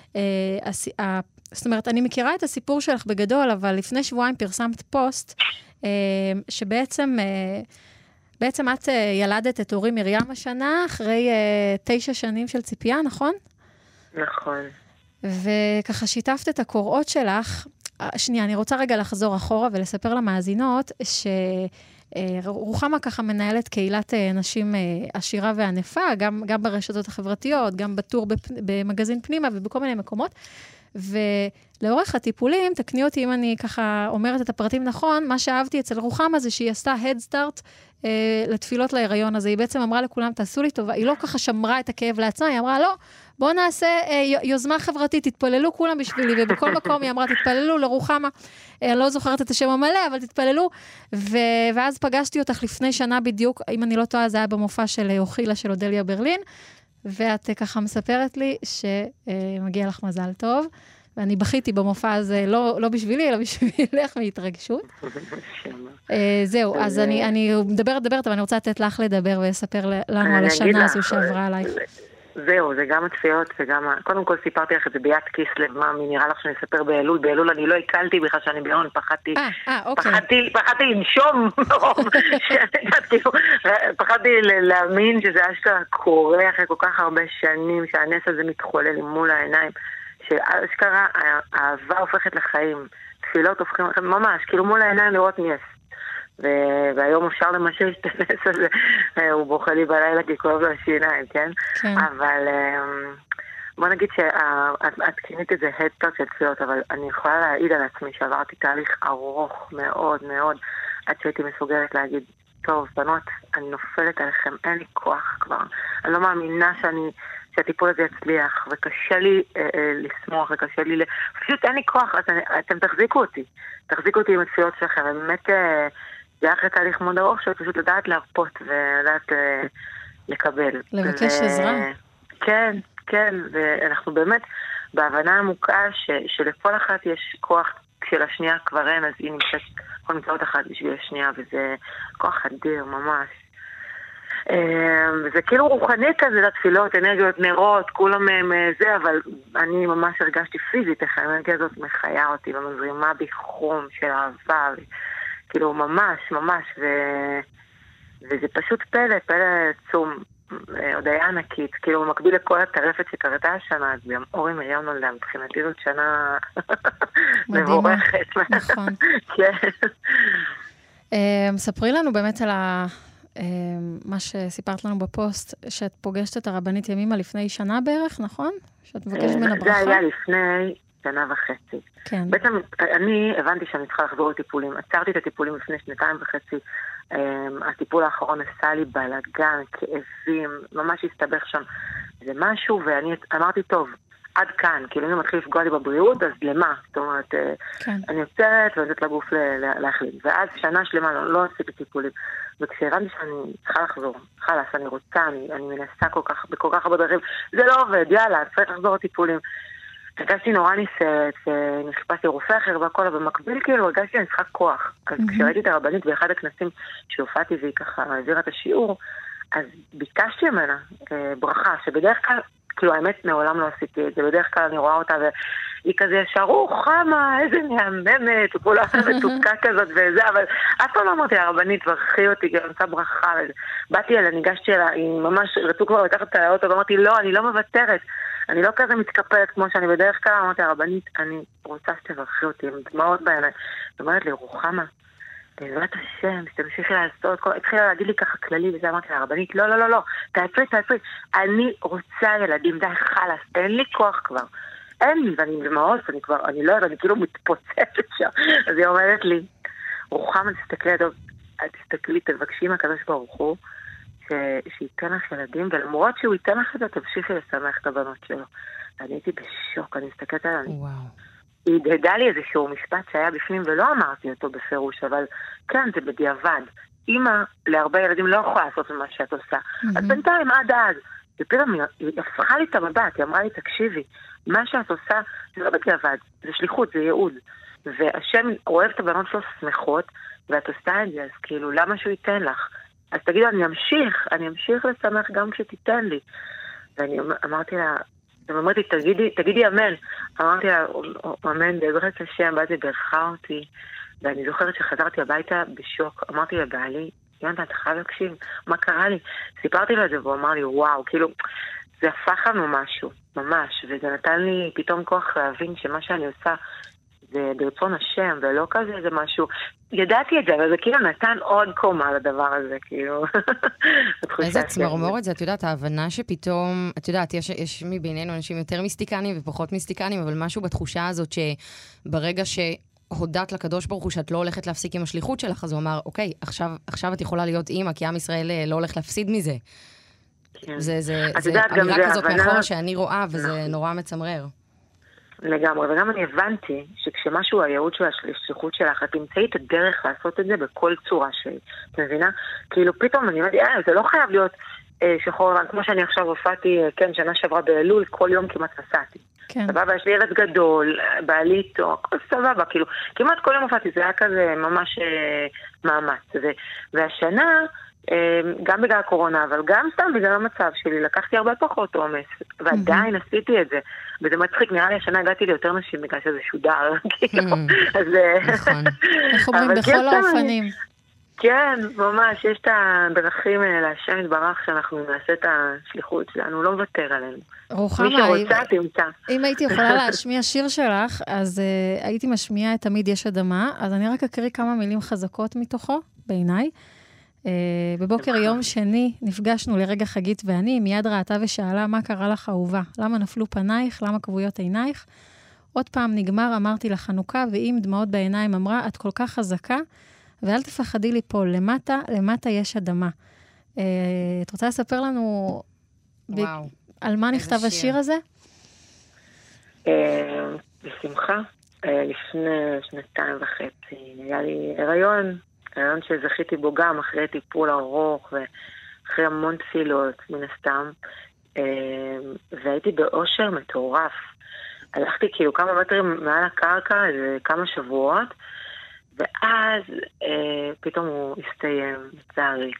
זאת אומרת, אני מכירה את הסיפור שלך בגדול, אבל לפני שבועיים פרסמת פוסט, שבעצם בעצם את ילדת את אורי מרים השנה, אחרי תשע שנים של ציפייה, נכון? נכון. וככה שיתפת את הקוראות שלך, שנייה, אני רוצה רגע לחזור אחורה ולספר למאזינות שרוחמה ככה מנהלת קהילת נשים עשירה וענפה, גם, גם ברשתות החברתיות, גם בטור במגזין פנימה ובכל מיני מקומות, ולאורך הטיפולים, תקני אותי אם אני ככה אומרת את הפרטים נכון, מה שאהבתי אצל רוחמה זה שהיא עשתה Head Start אה, לתפילות להיריון הזה, היא בעצם אמרה לכולם, תעשו לי טובה, היא לא ככה שמרה את הכאב לעצמה, היא אמרה, לא, בואו נעשה אה, יוזמה חברתית, תתפללו כולם בשבילי, ובכל מקום היא אמרה, תתפללו לרוחמה, אה, אני לא זוכרת את השם המלא, אבל תתפללו, ו... ואז פגשתי אותך לפני שנה בדיוק, אם אני לא טועה, זה היה במופע של אוכילה של אודליה ברלין, ואת ככה מספרת לי שמגיע לך מזל טוב, ואני בכיתי במופע הזה, לא, לא בשבילי, אלא בשבילך מהתרגשות. זהו, אז אני, אני מדברת, מדברת, אבל אני רוצה לתת לך לדבר ולספר לנו על השנה הזו שעברה עלייך. זהו, זה גם הצפיות וגם... קודם כל סיפרתי לך את זה ביד כיסלב, מה נראה לך שאני אספר באלול. באלול אני לא הקלתי בכלל שאני בהון, פחדתי... אה, אה, אוקיי. פחדתי, פחדתי לנשום מרוב. פחדתי להאמין שזה אשכרה קורה אחרי כל כך הרבה שנים, שהנס הזה מתחולל מול העיניים. שאשכרה האהבה הופכת לחיים. תפילות הופכים לחיים, ממש, כאילו מול העיניים לראות נס. והיום אפשר למשל להשתנס הזה, הוא בוכה לי בלילה כי כואב לו השיניים, כן? כן. אבל בוא נגיד שאת קינית איזה הדסטארט של תפילות, אבל אני יכולה להעיד על עצמי שעברתי תהליך ארוך מאוד מאוד, עד שהייתי מסוגלת להגיד, טוב, בנות, אני נופלת עליכם, אין לי כוח כבר. אני לא מאמינה שאני, שהטיפול הזה יצליח, וקשה לי אה, אה, לשמוח, וקשה לי, פשוט אין לי כוח, אז אני, אתם תחזיקו אותי. תחזיקו אותי עם התפילות שלכם, באמת... אה, זה אחרי תהליך מאוד ארוך, שאת פשוט לדעת להרפות ולדעת אה, לקבל. לבקש ו... עזרה. כן, כן, ואנחנו באמת בהבנה עמוקה ש... שלכל אחת יש כוח, כשלשנייה כבר אין, אז היא נמצאת, כל נמצאות אחת בשביל השנייה, וזה כוח אדיר ממש. וזה כאילו רוחני כזה לתפילות, אנרגיות נרות, כולם מהם זה, אבל אני ממש הרגשתי פיזית איך האנרגיה הזאת מחיה אותי ומזרימה בי חום של אהבה, כאילו ממש ממש, ו... וזה פשוט פלא, פלא עצום, הודעה ענקית, כאילו במקביל לכל הטרפת שקרתה השנה, אז גם אורי מרים נולדה, מבחינתי זאת שנה מבורכת. נכון. כן. ספרי לנו באמת על ה... מה שסיפרת לנו בפוסט, שאת פוגשת את הרבנית ימימה לפני שנה בערך, נכון? שאת מבקשת ממנה ברכה? זה היה לפני שנה וחצי. כן. בעצם אני הבנתי שאני צריכה לחזור לטיפולים. עצרתי את הטיפולים לפני שנתיים וחצי. הטיפול האחרון עשה לי בלגן, כאבים, ממש הסתבך שם. זה משהו, ואני אמרתי, טוב, עד כאן, כאילו אם אני מתחיל לפגוע לי בבריאות, אז למה? זאת אומרת, כן. אני יוצרת ונותנת לגוף להחליט. ואז שנה שלמה לא, לא עשיתי טיפולים. וכשהבנתי שאני צריכה לחזור, חלס, אני רוצה, אני, אני מנסה כל כך, בכל כך הרבה דרכים, זה לא עובד, יאללה, צריך לחזור לטיפולים. הרגשתי נורא ניסרת, נחפשתי רופא אחר והכל, אבל במקביל כאילו הרגשתי שאני צריכה כוח. אז mm-hmm. כשראיתי את הרבנית באחד הכנסים שהופעתי והיא ככה העבירה את השיעור, אז ביקשתי ממנה אה, ברכה, שבדרך כלל, כאילו האמת מעולם לא עשיתי את זה, בדרך כלל אני רואה אותה והיא כזה ישר, רוחמה, איזה מהממת, וכולה מתוקה כזאת וזה, אבל אף פעם לא אמרתי, הרבנית ברכי אותי, גם עושה ברכה, באתי אליה, ניגשתי אליה, היא ממש רצו כבר לקחת את האוטו, ואמרתי, לא, אני לא מוותרת, אני לא כזה מתקפלת כמו שאני בדרך כלל, אמרתי, הרבנית, אני רוצה שתברכי אותי, עם דמעות בעיניי, ואומרת לי, רוחמה, בעזרת השם, שתמשיכי לעשות, התחילה להגיד לי ככה כללי, וזה אמרתי לה, הרבנית, לא, לא, לא, לא, תעצרי, תעצרי, אני רוצה ילדים, די חלס, אין לי כוח כבר, אין לי, ואני במעוז, אני כבר, אני לא יודעת, אני כאילו מתפוצצת שם, אז היא אומרת לי, רוחמה, תסתכלי, תסתכלי, תבקשי מהקדוש ברוך הוא, שייתן לך ילדים, ולמרות שהוא ייתן לך את זה, תמשיכי לשמח את הבנות שלו. אני הייתי בשוק, אני מסתכלת עליו. היא הדהדה לי איזשהו משפט שהיה בפנים, ולא אמרתי אותו בפירוש, אבל כן, זה בדיעבד. אמא להרבה ילדים לא יכולה לעשות מה שאת עושה. אז בינתיים, עד אז, ופתאום היא הפכה לי את המבט, היא אמרה לי, תקשיבי, מה שאת עושה, זה לא בדיעבד, זה שליחות, זה ייעוד. והשם אוהב את הבנות שלו שמחות, ואת עושה את זה, אז כאילו, למה שהוא ייתן לך? אז תגידו, אני אמשיך, אני אמשיך לשמח גם כשתיתן לי. ואני אמרתי לה, היא אמרת לי, תגידי, תגידי אמן. אמרתי לה, אמן, בעזרת השם, באתי ברכה אותי, ואני זוכרת שחזרתי הביתה בשוק, אמרתי לבעלי, יונתן, אתה חייב להקשיב, מה קרה לי? סיפרתי לו את זה, והוא אמר לי, וואו, כאילו, זה הפך לנו משהו, ממש, וזה נתן לי פתאום כוח להבין שמה שאני עושה, זה ברצון השם, ולא כזה זה משהו, ידעתי את זה, אבל זה כאילו נתן עוד קומה לדבר הזה, כאילו. איזה צמרמורת זה, את יודעת, ההבנה שפתאום, את יודעת, יש, יש מבינינו אנשים יותר מיסטיקנים ופחות מיסטיקנים, אבל משהו בתחושה הזאת שברגע שהודעת לקדוש ברוך הוא שאת לא הולכת להפסיק עם השליחות שלך, אז הוא אמר, אוקיי, עכשיו, עכשיו את יכולה להיות אימא, כי עם ישראל לא הולך להפסיד מזה. כן. זה, זה, זה אמירה כזאת מאחורה שאני רואה, וזה נורא מצמרר. לגמרי, וגם אני הבנתי שכשמשהו הייעוד של השליחות שלך, את תמצאי את הדרך לעשות את זה בכל צורה שהיא. את מבינה? כאילו פתאום אני אומרת, אה, זה לא חייב להיות אה, שחור, כמו שאני עכשיו הופעתי, כן, שנה שעברה באלול, כל יום כמעט נסעתי. כן. סבבה, יש לי ילד גדול, בעלי איתו, הכל סבבה, כאילו, כמעט כל יום הופעתי, זה היה כזה ממש אה, מאמץ. ו, והשנה, אה, גם בגלל הקורונה, אבל גם סתם בגלל המצב שלי, לקחתי הרבה פחות עומס, ועדיין mm-hmm. עשיתי את זה. וזה מצחיק, נראה לי השנה הגעתי ליותר נשים בגלל שזה שודר, כאילו, אז... נכון. איך אומרים, בכל האופנים. כן, ממש, יש את הדרכים להשם יתברך שאנחנו נעשה את השליחות שלנו, לא מוותר עלינו. רוחמה, מי שרוצה, תמצא. אם הייתי יכולה להשמיע שיר שלך, אז uh, הייתי משמיעה את תמיד יש אדמה, אז אני רק אקריא כמה מילים חזקות מתוכו, בעיניי. Uh, בבוקר יום שני נפגשנו לרגע חגית ואני, מיד ראתה ושאלה מה קרה לך אהובה, למה נפלו פנייך, למה כבויות עינייך. עוד פעם נגמר, אמרתי לחנוכה, ועם דמעות בעיניים אמרה, את כל כך חזקה, ואל תפחדי ליפול, למטה, למטה יש אדמה. Uh, את רוצה לספר לנו ב... על מה נכתב שיר. השיר הזה? Uh, בשמחה. Uh, לפני שנתיים וחצי, היה לי הריון, הריון שזכיתי בו גם אחרי טיפול ארוך ואחרי המון תפילות, מן הסתם. Uh, והייתי באושר מטורף. הלכתי כאילו כמה מטרים מעל הקרקע, איזה כמה שבועות, ואז אה, פתאום הוא הסתיים, לצערי,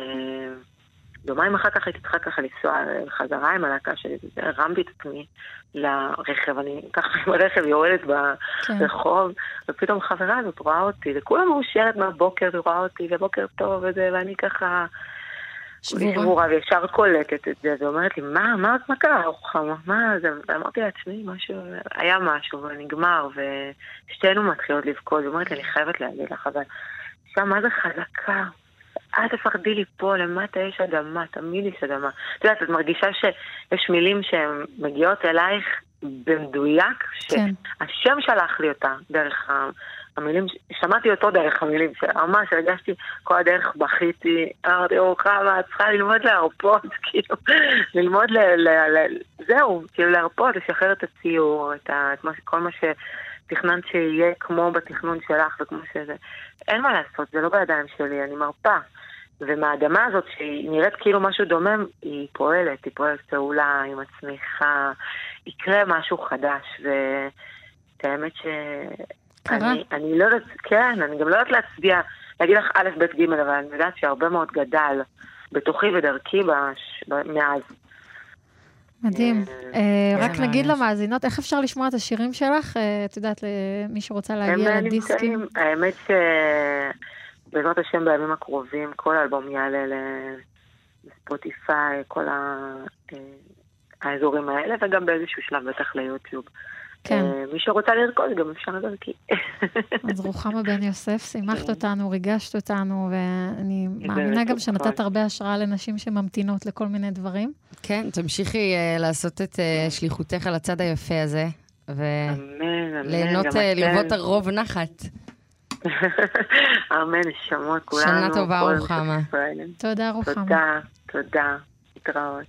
ויומיים אחר כך הייתי צריכה ככה לנסוע חזרה עם הלהקה שלי, הרמתי את עצמי לרכב, אני ככה עם הרכב יורדת ברחוב, כן. ופתאום חברה הזאת רואה אותי, וכולם מאושרת מהבוקר, ורואה אותי, ובוקר טוב וזה, ואני ככה שבורה, שבורה וישר קולטת את זה, ואומרת לי, מה, מה, מה קרה, רוחמה, מה זה, ואמרתי לעצמי, משהו, היה משהו, ונגמר, ושתינו מתחילות לבכות, ואומרת לי, אני חייבת להגיד לך, אבל שם, מה זה חזקה? אל תפחדי לי פה, למטה יש אדמה, תמיד יש אדמה. את יודעת, את מרגישה שיש מילים שהן מגיעות אלייך במדויק, כן. שהשם שלח לי אותה דרך ה... המילים, שמעתי אותו דרך המילים, ממש הרגשתי כל הדרך בכיתי, אמרתי, רוחמה, את צריכה ללמוד להרפות, כאילו, ללמוד ל... ל, ל זהו, כאילו להרפות, לשחרר את הציור, את, ה, את מה, כל מה שתכננת שיהיה כמו בתכנון שלך וכמו שזה. אין מה לעשות, זה לא בידיים שלי, אני מרפה. ומהאדמה הזאת, שהיא נראית כאילו משהו דומם, היא פועלת, היא פועלת פעולה, היא מצמיחה, יקרה משהו חדש, ואת האמת ש... אני, אני לא יודעת, כן, אני גם לא יודעת להצביע, להגיד לך א', ב', ג', אבל אני יודעת שהרבה מאוד גדל בתוכי ודרכי בש, מאז. מדהים. רק נגיד למאזינות, איך אפשר לשמוע את השירים שלך? את יודעת, למי שרוצה להגיע לדיסקים? האמת שבעזרת השם בימים הקרובים, כל האלבום יעלה לספוטיפיי, כל האזורים האלה, וגם באיזשהו שלב בטח ליוטיוב. כן. מי שרוצה לרקוד, גם אפשר לדרכי. אז רוחמה בן יוסף, שימחת אותנו, ריגשת אותנו, ואני מאמינה גם שנתת הרבה השראה לנשים שממתינות לכל מיני דברים. כן, תמשיכי לעשות את שליחותך על הצד היפה הזה, וליהנות, לרבות הרוב נחת. אמן, נשמות, כולנו. שנה טובה, רוחמה. תודה, רוחמה. תודה, תודה. התראות.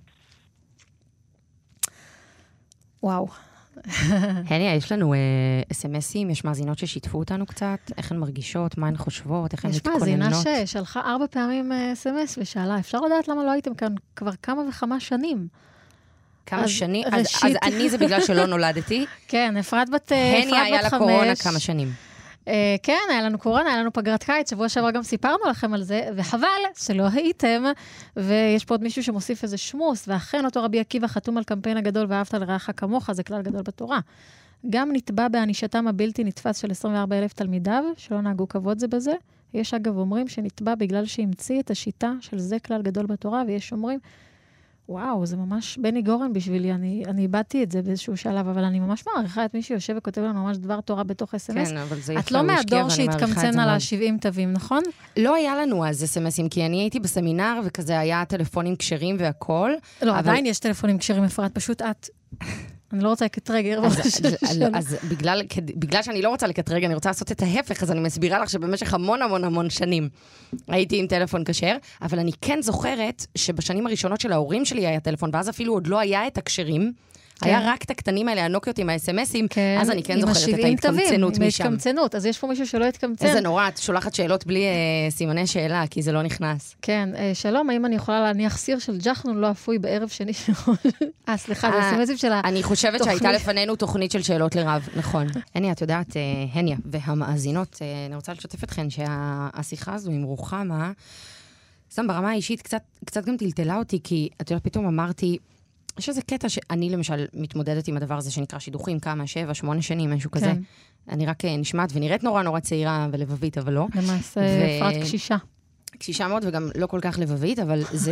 וואו. הניה, יש לנו אס אם אסים, יש מאזינות ששיתפו אותנו קצת, איך הן מרגישות, מה הן חושבות, איך הן מתכוננות. יש מאזינה ששלחה ארבע פעמים אס אם אס ושאלה, אפשר לדעת למה לא הייתם כאן כבר כמה וכמה שנים? כמה שנים? אז אני זה בגלל שלא נולדתי. כן, אפרת בת חמש. הניה היה לה קורונה כמה שנים. כן, היה לנו קורונה, היה לנו פגרת קיץ, שבוע שעבר גם סיפרנו לכם על זה, וחבל שלא הייתם, ויש פה עוד מישהו שמוסיף איזה שמוס, ואכן אותו רבי עקיבא חתום על קמפיין הגדול, ואהבת לרעך כמוך, זה כלל גדול בתורה. גם נתבע בענישתם הבלתי נתפס של עשרים וארבעה אלף תלמידיו, שלא נהגו כבוד זה בזה. יש אגב אומרים שנתבע בגלל שהמציא את השיטה של זה כלל גדול בתורה, ויש אומרים, וואו, זה ממש בני גורן בשבילי, אני, אני איבדתי את זה באיזשהו שלב, אבל אני ממש מעריכה את מי שיושב וכותב לנו ממש דבר תורה בתוך אס אם אס. כן, אבל זה יפה, את לא מהדור שהתקמצן על ה-שבעים תווים, נכון? לא היה לנו אז אס אם אסים, כי אני הייתי בסמינר, וכזה היה טלפונים כשרים והכל. לא, אבל... עדיין יש טלפונים כשרים, אפרת, פשוט את... אני לא רוצה לקטרג. אז, אז, אז בגלל, בגלל שאני לא רוצה לקטרג, אני רוצה לעשות את ההפך, אז אני מסבירה לך שבמשך המון המון המון שנים הייתי עם טלפון כשר, אבל אני כן זוכרת שבשנים הראשונות של ההורים שלי היה טלפון, ואז אפילו עוד לא היה את הקשרים, היה רק את הקטנים האלה, הנוקיות עם ה-אס אם אסים, אז אני כן זוכרת את ההתקמצנות משם. עם ההתקמצנות, אז יש פה מישהו שלא התקמצן. איזה נורא, את שולחת שאלות בלי סימני שאלה, כי זה לא נכנס. כן, שלום, האם אני יכולה להניח סיר של ג'חנון לא אפוי בערב שני של... אה, סליחה, זה סימנים של התוכנית. אני חושבת שהייתה לפנינו תוכנית של שאלות לרב, נכון. הני, את יודעת, הניה והמאזינות, אני רוצה לשתף אתכן שהשיחה הזו עם רוחמה, סתם ברמה האישית קצת, קצת גם טלטלה אותי, כי את יודעת, פתאום אמרתי, יש איזה קטע שאני למשל מתמודדת עם הדבר הזה שנקרא שידוכים, כמה, שבע, שמונה שנים, משהו כזה. כן. אני רק נשמעת ונראית נורא נורא צעירה ולבבית, אבל לא. למעשה, אפרת קשישה. קשישה מאוד וגם לא כל כך לבבית, אבל זה...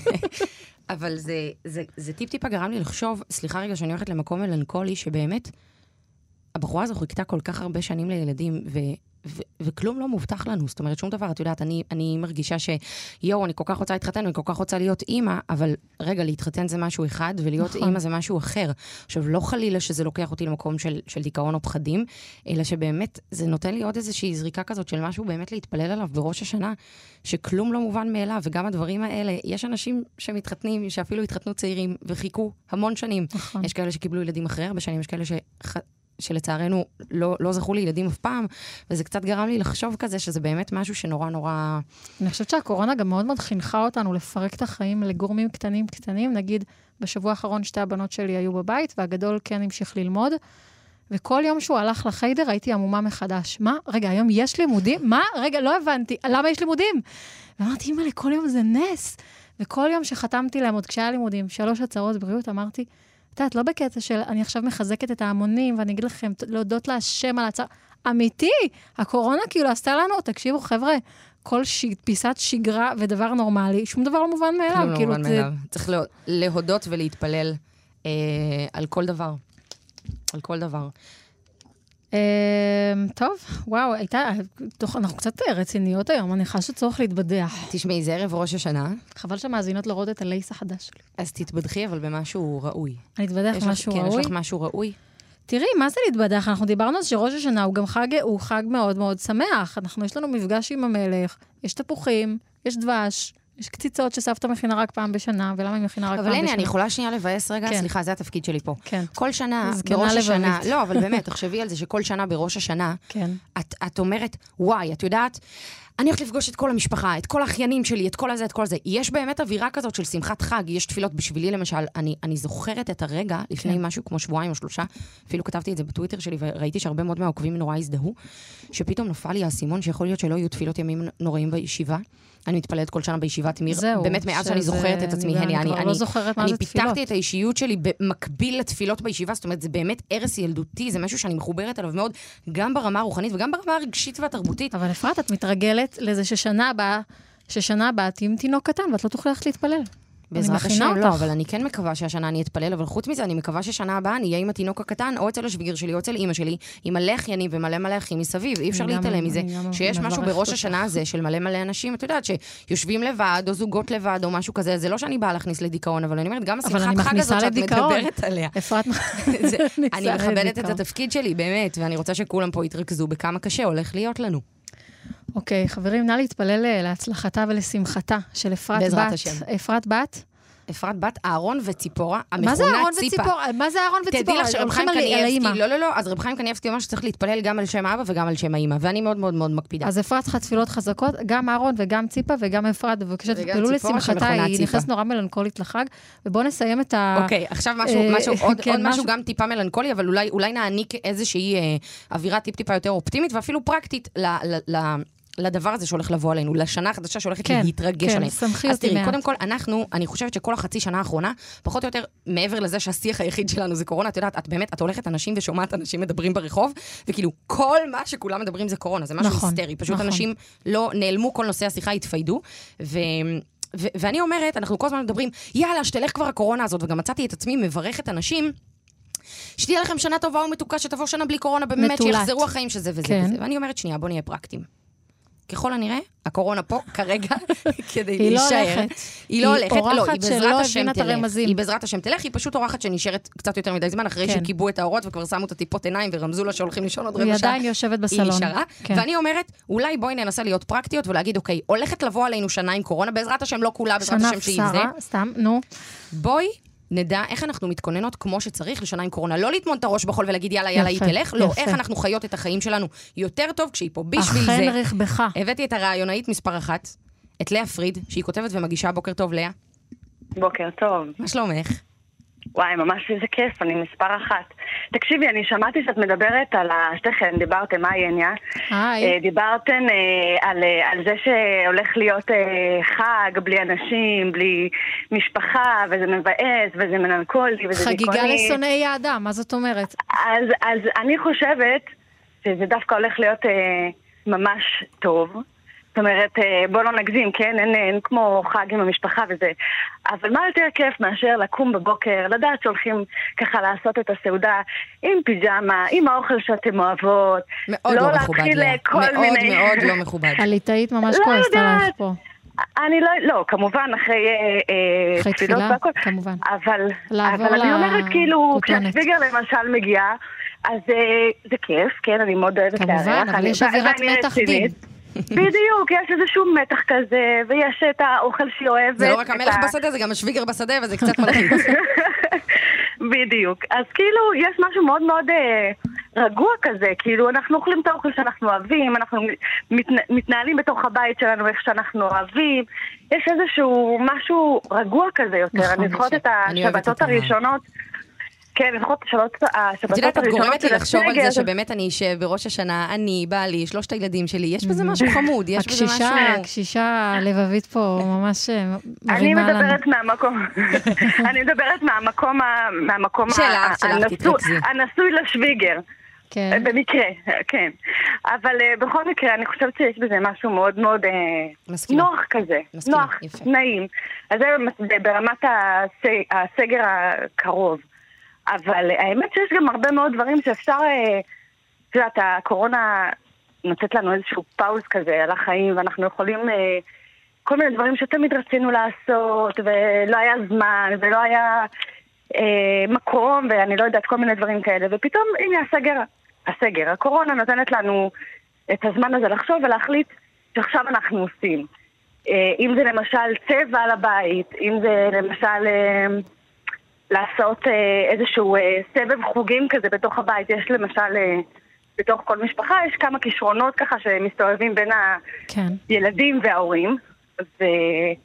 אבל זה, זה, זה טיפ-טיפה גרם לי לחשוב, סליחה רגע שאני הולכת למקום מלנכולי, שבאמת הבחורה הזו חיכתה כל כך הרבה שנים לילדים, ו... ו- וכלום לא מובטח לנו, זאת אומרת, שום דבר, את יודעת, אני, אני מרגישה שיו, אני כל כך רוצה להתחתן, אני כל כך רוצה להיות אימא, אבל רגע, להתחתן זה משהו אחד, ולהיות נכון. אימא זה משהו אחר. עכשיו, לא חלילה שזה לוקח אותי למקום של, של דיכאון או פחדים, אלא שבאמת זה נותן לי עוד איזושהי זריקה כזאת של משהו באמת להתפלל עליו בראש השנה, שכלום לא מובן מאליו, וגם הדברים האלה, יש אנשים שמתחתנים, שאפילו התחתנו צעירים, וחיכו המון שנים. נכון. יש כאלה שקיבלו ילדים אחרי הרבה שנים, יש כאלה ש... שלצערנו לא, לא זכו לי ילדים אף פעם, וזה קצת גרם לי לחשוב כזה, שזה באמת משהו שנורא נורא... אני חושבת שהקורונה גם מאוד מאוד חינכה אותנו לפרק את החיים לגורמים קטנים קטנים, נגיד, בשבוע האחרון שתי הבנות שלי היו בבית, והגדול כן המשיך ללמוד, וכל יום שהוא הלך לחיידר, הייתי עמומה מחדש. מה? רגע, היום יש לימודים? מה? רגע, לא הבנתי. למה יש לימודים? ואמרתי, אמא, כל יום זה נס. וכל יום שחתמתי להם, עוד כשהיה לימודים, שלוש הצהרות בריאות, אמרתי, את יודעת, לא בקטע של אני עכשיו מחזקת את ההמונים, ואני אגיד לכם, להודות להשם על הצעה. אמיתי, הקורונה כאילו עשתה לנו, תקשיבו, חבר'ה, כל ש... פיסת שגרה ודבר נורמלי, שום דבר לא מובן מאליו. לא כאילו, מובן זה... מאליו. צריך לה... להודות ולהתפלל אה, על כל דבר. על כל דבר. טוב, וואו, הייתה, אנחנו קצת רציניות היום, אני חושבת שצורך להתבדח. תשמעי, זה ערב ראש השנה. חבל שמאזינות לראות את הלייס החדש שלי. אז תתבדחי, אבל במשהו ראוי. אני אתבדח במשהו ראוי? כן, יש לך משהו ראוי? תראי, מה זה להתבדח? אנחנו דיברנו על שראש השנה הוא גם חג, הוא חג מאוד מאוד שמח. אנחנו, יש לנו מפגש עם המלך, יש תפוחים, יש דבש, יש קציצות שסבתא מכינה רק פעם בשנה, ולמה היא מכינה רק פעם בשנה? אבל הנה, אני יכולה שנייה לבאס רגע, סליחה, זה התפקיד שלי פה. כן. כל שנה, בראש השנה, לא, אבל באמת, תחשבי על זה שכל שנה בראש השנה, את אומרת, וואי, את יודעת, אני הולכת לפגוש את כל המשפחה, את כל האחיינים שלי, את כל הזה, את כל זה. יש באמת אווירה כזאת של שמחת חג, יש תפילות בשבילי, למשל, אני, אני זוכרת את הרגע, לפני כן. משהו כמו שבועיים או שלושה, אפילו כתבתי את זה בטוויטר שלי, וראיתי שהרבה מאוד מהעוקבים נורא הזדהו, שפתאום נפל לי האסימון שיכול להיות שלא יהיו תפילות ימים נוראים בישיבה. אני מתפללת כל שנה בישיבת מיר, באמת מאז שאני זוכרת את עצמי, אני, אני, אני, אני פיתחתי את האישיות שלי במקביל לתפילות בישיבה, זאת אומרת, זה באמת ערס ילדותי, זה משהו שאני מחוברת עליו מאוד, גם ברמה הרוחנית וגם ברמה הרגשית והתרבותית. אבל אפרת, את מתרגלת לזה ששנה הבאה, ששנה הבאה תהיה תינוק קטן, ואת לא תוכל ללכת להתפלל. בעזרת השם לא, אבל אני כן מקווה שהשנה אני אתפלל, אבל חוץ מזה אני מקווה ששנה הבאה אני אהיה עם התינוק הקטן, או אצל השבגיר שלי, או אצל אמא שלי, עם מלא אחיינים ומלא מלא אחים מסביב. אי אפשר להתעלם מזה, שיש משהו בראש השנה הזה של מלא מלא אנשים, את יודעת, שיושבים לבד, או זוגות לבד, או משהו כזה, זה לא שאני באה להכניס לדיכאון, אבל אני אומרת, גם השמחת חג הזאת שאת מדברת עליה. אני מכבדת את התפקיד שלי, באמת, ואני רוצה שכולם פה יתרכזו בכמה קשה הולך להיות לנו. אוקיי, חברים, נא להתפלל להצלחתה ולשמחתה של אפרת בת. אפרת בת? אפרת בת, אהרון וציפורה, המכונה ציפה. מה זה אהרון וציפורה? מה זה אהרון וציפורה? תדעי לך שרב חיים קניאבסקי, לא, לא, לא, אז רב חיים קניאבסקי אומר שצריך להתפלל גם על שם האבא וגם על שם האמא, ואני מאוד מאוד מאוד מקפידה. אז אפרת צריכה תפילות חזקות, גם אהרון וגם ציפה וגם אפרת, בבקשה תתפללו לשמחתה, היא נכנסת נורא מלנכולית לחג, ובואו נסיים את ה... אוקיי, עכשיו משהו, עוד משהו גם טיפה מלנכולי, אבל אולי נעניק איזושהי אווירה טיפ-טיפה יותר אופטימית ואפילו פרקטית לדבר הזה שהולך לבוא עלינו, לשנה החדשה שהולכת כן, להתרגש כן, עלינו. אז תראי, מעט. קודם כל, אנחנו, אני חושבת שכל החצי שנה האחרונה, פחות או יותר, מעבר לזה שהשיח היחיד שלנו זה קורונה, את יודעת, את באמת, את הולכת אנשים ושומעת אנשים מדברים ברחוב, וכאילו, כל מה שכולם מדברים זה קורונה, זה משהו נכון, היסטרי. פשוט נכון. אנשים לא נעלמו, כל נושא השיחה התפיידו, ו... ו- ואני אומרת, אנחנו כל הזמן מדברים, יאללה, שתלך כבר הקורונה הזאת, וגם מצאתי את עצמי מברכת אנשים, שתהיה לכם שנה טובה ומתוקה, שתבוא שנה בלי קורונה, באמת שיחזרו החיים שזה וזה כן. וזה. ואני אומרת, שנייה, בוא נהיה פרקטיים. ככל הנראה, הקורונה פה כרגע כדי להישאר. היא לא הולכת. היא אורחת שלא הבינה את הרמזים. היא בעזרת השם תלך, היא פשוט אורחת שנשארת קצת יותר מדי זמן, אחרי שקיבו את האורות וכבר שמו את הטיפות עיניים ורמזו לה שהולכים לישון עוד רבע שעה. היא עדיין יושבת בסלון. היא נשארה. ואני אומרת, אולי בואי ננסה להיות פרקטיות ולהגיד, אוקיי, הולכת לבוא עלינו שנה עם קורונה, בעזרת השם לא כולה, בעזרת השם שהיא זה. סתם, נו. בואי נדע איך אנחנו מתכוננות כמו שצריך לשנה עם קורונה. לא להתמון את הראש בחול ולהגיד יאללה, יאללה, היא תלך. לא, איך אנחנו חיות את החיים שלנו יותר טוב כשהיא פה. בשביל זה, אכן רכבך. הבאתי את הרעיונאית מספר אחת, את לאה פריד, שהיא כותבת ומגישה. בוקר טוב, לאה. בוקר טוב. מה שלומך? וואי, ממש איזה כיף, אני מספר אחת. תקשיבי, אני שמעתי שאת מדברת על השתכן, דיברתם, מה העניין? היי. דיברתם על, על זה שהולך להיות חג, בלי אנשים, בלי משפחה, וזה מבאס, וזה מננקולי, וזה דיכאוני. חגיגה לשונאי האדם, מה זאת אומרת? אז, אז אני חושבת שזה דווקא הולך להיות ממש טוב. זאת אומרת, בוא לא נגזים, כן? אין, אין כמו חג עם המשפחה וזה. אבל מה יותר כיף מאשר לקום בבוקר, לדעת שהולכים ככה לעשות את הסעודה עם פיג'מה, עם האוכל שאתם אוהבות. מאוד לא, לא מכובד, לאה. מאוד מיני... מאוד לא מכובד. הליטאית ממש כועסת עליך פה. אני לא, לא, כמובן, אחרי אחרי תפילה, והכל. כמובן. אבל, אבל אני אומרת, כאילו, כשהשוויגר למשל מגיע, אז זה כיף, כן, אני מאוד אוהבת לארח. כמובן, אבל יש אווירת מתח דין. בדיוק, יש איזשהו מתח כזה, ויש את האוכל שהיא אוהבת. זה לא רק המלך בשדה, זה גם השוויגר בשדה, וזה קצת מלחיץ. בדיוק. אז כאילו, יש משהו מאוד מאוד רגוע כזה, כאילו, אנחנו אוכלים את האוכל שאנחנו אוהבים, אנחנו מתנהלים בתוך הבית שלנו איך שאנחנו אוהבים, יש איזשהו משהו רגוע כזה יותר. אני זוכרת את השבתות הראשונות, כן, לפחות השבתות הראשונות. את גורמת לי לחשוב על זה שבאמת אני אשב בראש השנה, אני, בעלי, שלושת הילדים שלי, יש בזה משהו חמוד, יש בזה משהו... הקשישה הלבבית פה ממש אני מרימה לנו. מדברת מהמקום, אני מדברת מהמקום, מהמקום הנשוי לשוויגר. כן. במקרה, כן. אבל בכל מקרה, אני חושבת שיש בזה משהו מאוד מאוד נוח כזה. נוח, נעים. אז זה ברמת הסגר הקרוב. אבל האמת שיש גם הרבה מאוד דברים שאפשר, את יודעת, הקורונה נוצאת לנו איזשהו פאוז כזה על החיים, ואנחנו יכולים כל מיני דברים שתמיד רצינו לעשות, ולא היה זמן, ולא היה אה, מקום, ואני לא יודעת, כל מיני דברים כאלה. ופתאום, הנה הסגר, הסגר, הקורונה נותנת לנו את הזמן הזה לחשוב ולהחליט שעכשיו אנחנו עושים. אה, אם זה למשל צבע על הבית, אם זה למשל... אה, לעשות אה, איזשהו אה, סבב חוגים כזה בתוך הבית. יש למשל, אה, בתוך כל משפחה, יש כמה כישרונות ככה שמסתובבים בין כן. הילדים וההורים, ותמיד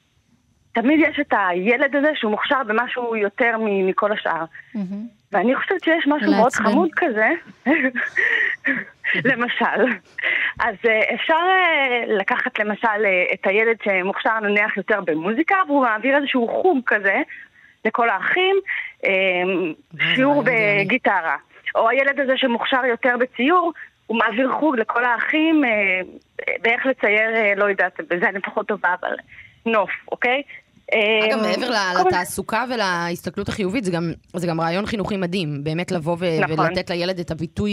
יש את הילד הזה שהוא מוכשר במשהו יותר מכל השאר. Mm-hmm. ואני חושבת שיש משהו מאוד חמוד כזה, למשל. אז אה, אפשר אה, לקחת למשל אה, את הילד שמוכשר נניח יותר במוזיקה, והוא מעביר איזשהו חוג כזה, לכל האחים, שיעור בגיטרה. או הילד הזה שמוכשר יותר בציור, הוא מעביר חוג לכל האחים, באיך לצייר, לא יודעת, בזה אני פחות טובה, אבל נוף, אוקיי? אגב, מעבר לתעסוקה ולהסתכלות החיובית, זה גם רעיון חינוכי מדהים, באמת לבוא ולתת לילד את הביטוי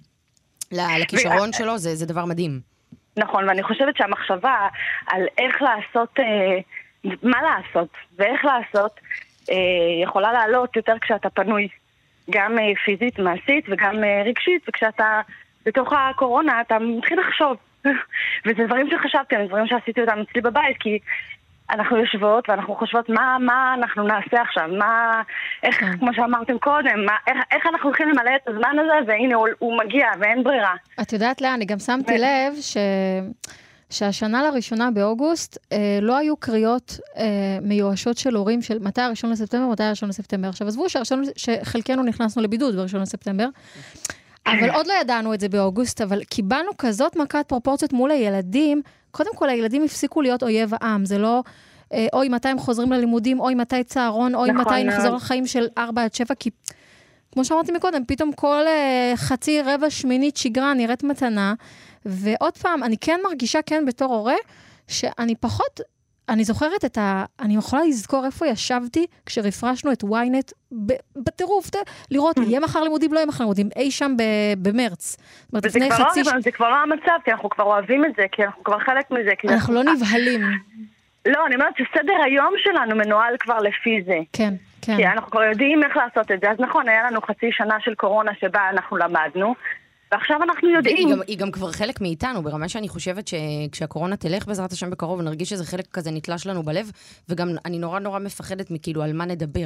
לכישרון שלו, זה דבר מדהים. נכון, ואני חושבת שהמחשבה על איך לעשות, מה לעשות ואיך לעשות, יכולה לעלות יותר כשאתה פנוי, גם פיזית, מעשית וגם רגשית, וכשאתה בתוך הקורונה אתה מתחיל לחשוב. וזה דברים שחשבתי, זה דברים שעשיתי אותם אצלי בבית, כי אנחנו יושבות ואנחנו חושבות מה, מה אנחנו נעשה עכשיו, מה, איך, כמו שאמרתם קודם, מה, איך, איך אנחנו הולכים למלא את הזמן הזה, והנה הוא, הוא מגיע ואין ברירה. את יודעת לה, אני גם שמתי לב ש... שהשנה לראשונה באוגוסט אה, לא היו קריאות אה, מיואשות של הורים של מתי הראשון לספטמבר, מתי הראשון לספטמבר. עכשיו, עזבו שהראשון, שחלקנו נכנסנו לבידוד בראשון לספטמבר, אבל עוד לא ידענו את זה באוגוסט, אבל קיבלנו כזאת מכת פרופורציות מול הילדים. קודם כל, הילדים הפסיקו להיות אויב העם. זה לא, אה, אוי, מתי הם חוזרים ללימודים, אוי, מתי צהרון, אוי, נכון, מתי נחזור לחיים של ארבע עד שבע, כי כמו שאמרתי מקודם, פתאום כל אה, חצי רבע שמינית שגרה נראית מתנה, ועוד פעם, אני כן מרגישה, כן, בתור הורה, שאני פחות, אני זוכרת את ה... אני יכולה לזכור איפה ישבתי כשרפרשנו את וויינט בטירוף, לראות, יהיה מחר לימודים, לא יהיה מחר לימודים, אי שם במרץ. וזה כבר, חצי... לא, זה כבר לא המצב, כי אנחנו כבר אוהבים את זה, כי אנחנו כבר חלק מזה. אנחנו אנחנו לא נבהלים. לא, אני אומרת שסדר היום שלנו מנוהל כבר לפי זה. כן, כן. כי אנחנו כבר יודעים איך לעשות את זה. אז נכון, היה לנו חצי שנה של קורונה שבה אנחנו למדנו, ועכשיו אנחנו יודעים. היא גם, היא גם כבר חלק מאיתנו, ברמה שאני חושבת שכשהקורונה תלך בעזרת השם בקרוב, נרגיש שזה חלק כזה נתלש לנו בלב, וגם אני נורא נורא מפחדת מכאילו על מה נדבר.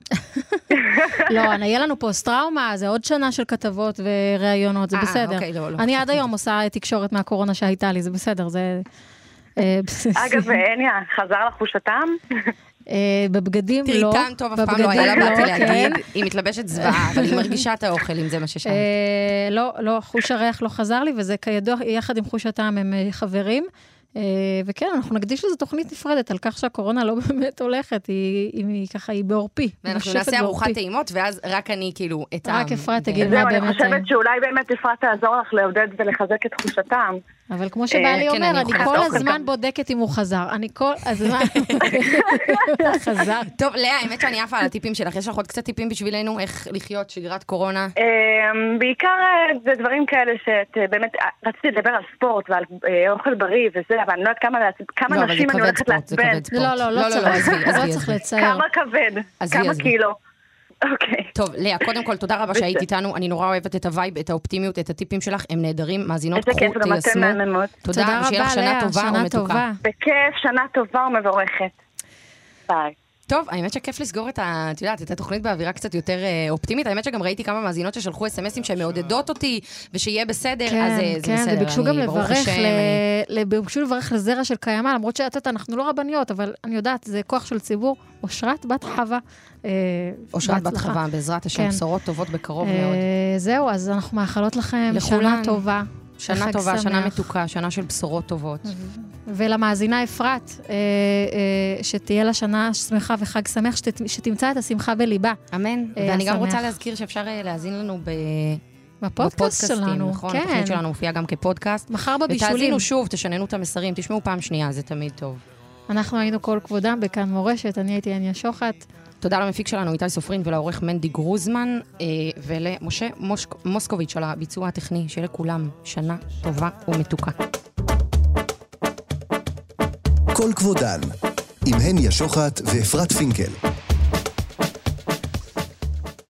לא, יהיה לנו פוסט-טראומה, זה עוד שנה של כתבות וראיונות, זה בסדר. אני עד היום עושה תקשורת מהקורונה שהייתה לי, זה בסדר, זה... אגב, אניה, חזר לחוש הטעם? בבגדים לא. תראי, טעם טוב אף פעם לא היה לה באתי להגיד, היא מתלבשת זוועה, אבל היא מרגישה את האוכל, אם זה מה ששאלת. לא, לא, חוש הריח לא חזר לי, וזה כידוע, יחד עם חוש הטעם הם חברים. וכן, אנחנו נקדיש לזה תוכנית נפרדת, על כך שהקורונה לא באמת הולכת, היא ככה, היא בעורפי. ואנחנו נעשה ארוחת טעימות, ואז רק אני כאילו את העם. רק אפרת תגיד מה באמת... אני חושבת שאולי באמת אפרת תעזור לך לעודד ולחזק את תחוש הטעם. אבל כמו שבעלי אומר, אני כל הזמן בודקת אם הוא חזר. אני כל הזמן... חזר. טוב, לאה, האמת שאני עפה על הטיפים שלך. יש לך עוד קצת טיפים בשבילנו, איך לחיות שגרת קורונה? בעיקר זה דברים כאלה שבאמת, רציתי לדבר על ספורט ועל אוכל בריא וזה, אבל אני לא יודעת כמה נשים אני הולכת לעצבן. לא, לא, לא צריך לצייר. כמה כבד, כמה קילו. אוקיי. טוב, לאה, קודם כל, תודה רבה שהיית איתנו. אני נורא אוהבת את הווייב, את האופטימיות, את הטיפים שלך. הם נהדרים, מאזינות, קחו, תיישמו. תודה, ושיהיה לך שנה טובה ומתוקה. בכיף, שנה טובה ומבורכת. ביי. טוב, האמת שכיף לסגור את, ה, את יודעת, את התוכנית באווירה קצת יותר אה, אופטימית. האמת שגם ראיתי כמה מאזינות ששלחו אס-אמסים שהן מעודדות אותי, ושיהיה בסדר, כן, אז כן, זה בסדר. כן, וביקשו גם לברך, השם, ל... אני... ביקשו לברך לזרע של קיימה, למרות שאת, אנחנו לא רבניות, אבל אני יודעת, זה כוח של ציבור. אושרת בת חווה. אה, אושרת בת חווה, בעזרת השם, כן. בשורות טובות בקרוב אה, מאוד. זהו, אז אנחנו מאחלות לכם שנה טובה. שנה טובה, שמח. שנה מתוקה, שנה של בשורות טובות. ולמאזינה אפרת, אה, אה, שתהיה לה שנה שמחה וחג שמח, שת, שתמצא את השמחה בליבה. אמן. אה, ואני השמח. גם רוצה להזכיר שאפשר להאזין לנו ב... בפודקאסט שלנו. נכון, כן. התוכנית שלנו מופיעה גם כפודקאסט. מחר בבישולים. ותאזינו שוב, תשננו את המסרים, תשמעו פעם שנייה, זה תמיד טוב. אנחנו היינו כל כבודם בכאן מורשת, אני הייתי אניה שוחט. תודה למפיק שלנו, איתי סופרין, ולעורך מנדי גרוזמן, ולמשה מוסקוביץ' על הביצוע הטכני, שיהיה לכולם שנה טובה ומתוקה. כל כבודן, עם הניה שוחט ואפרת פינקל.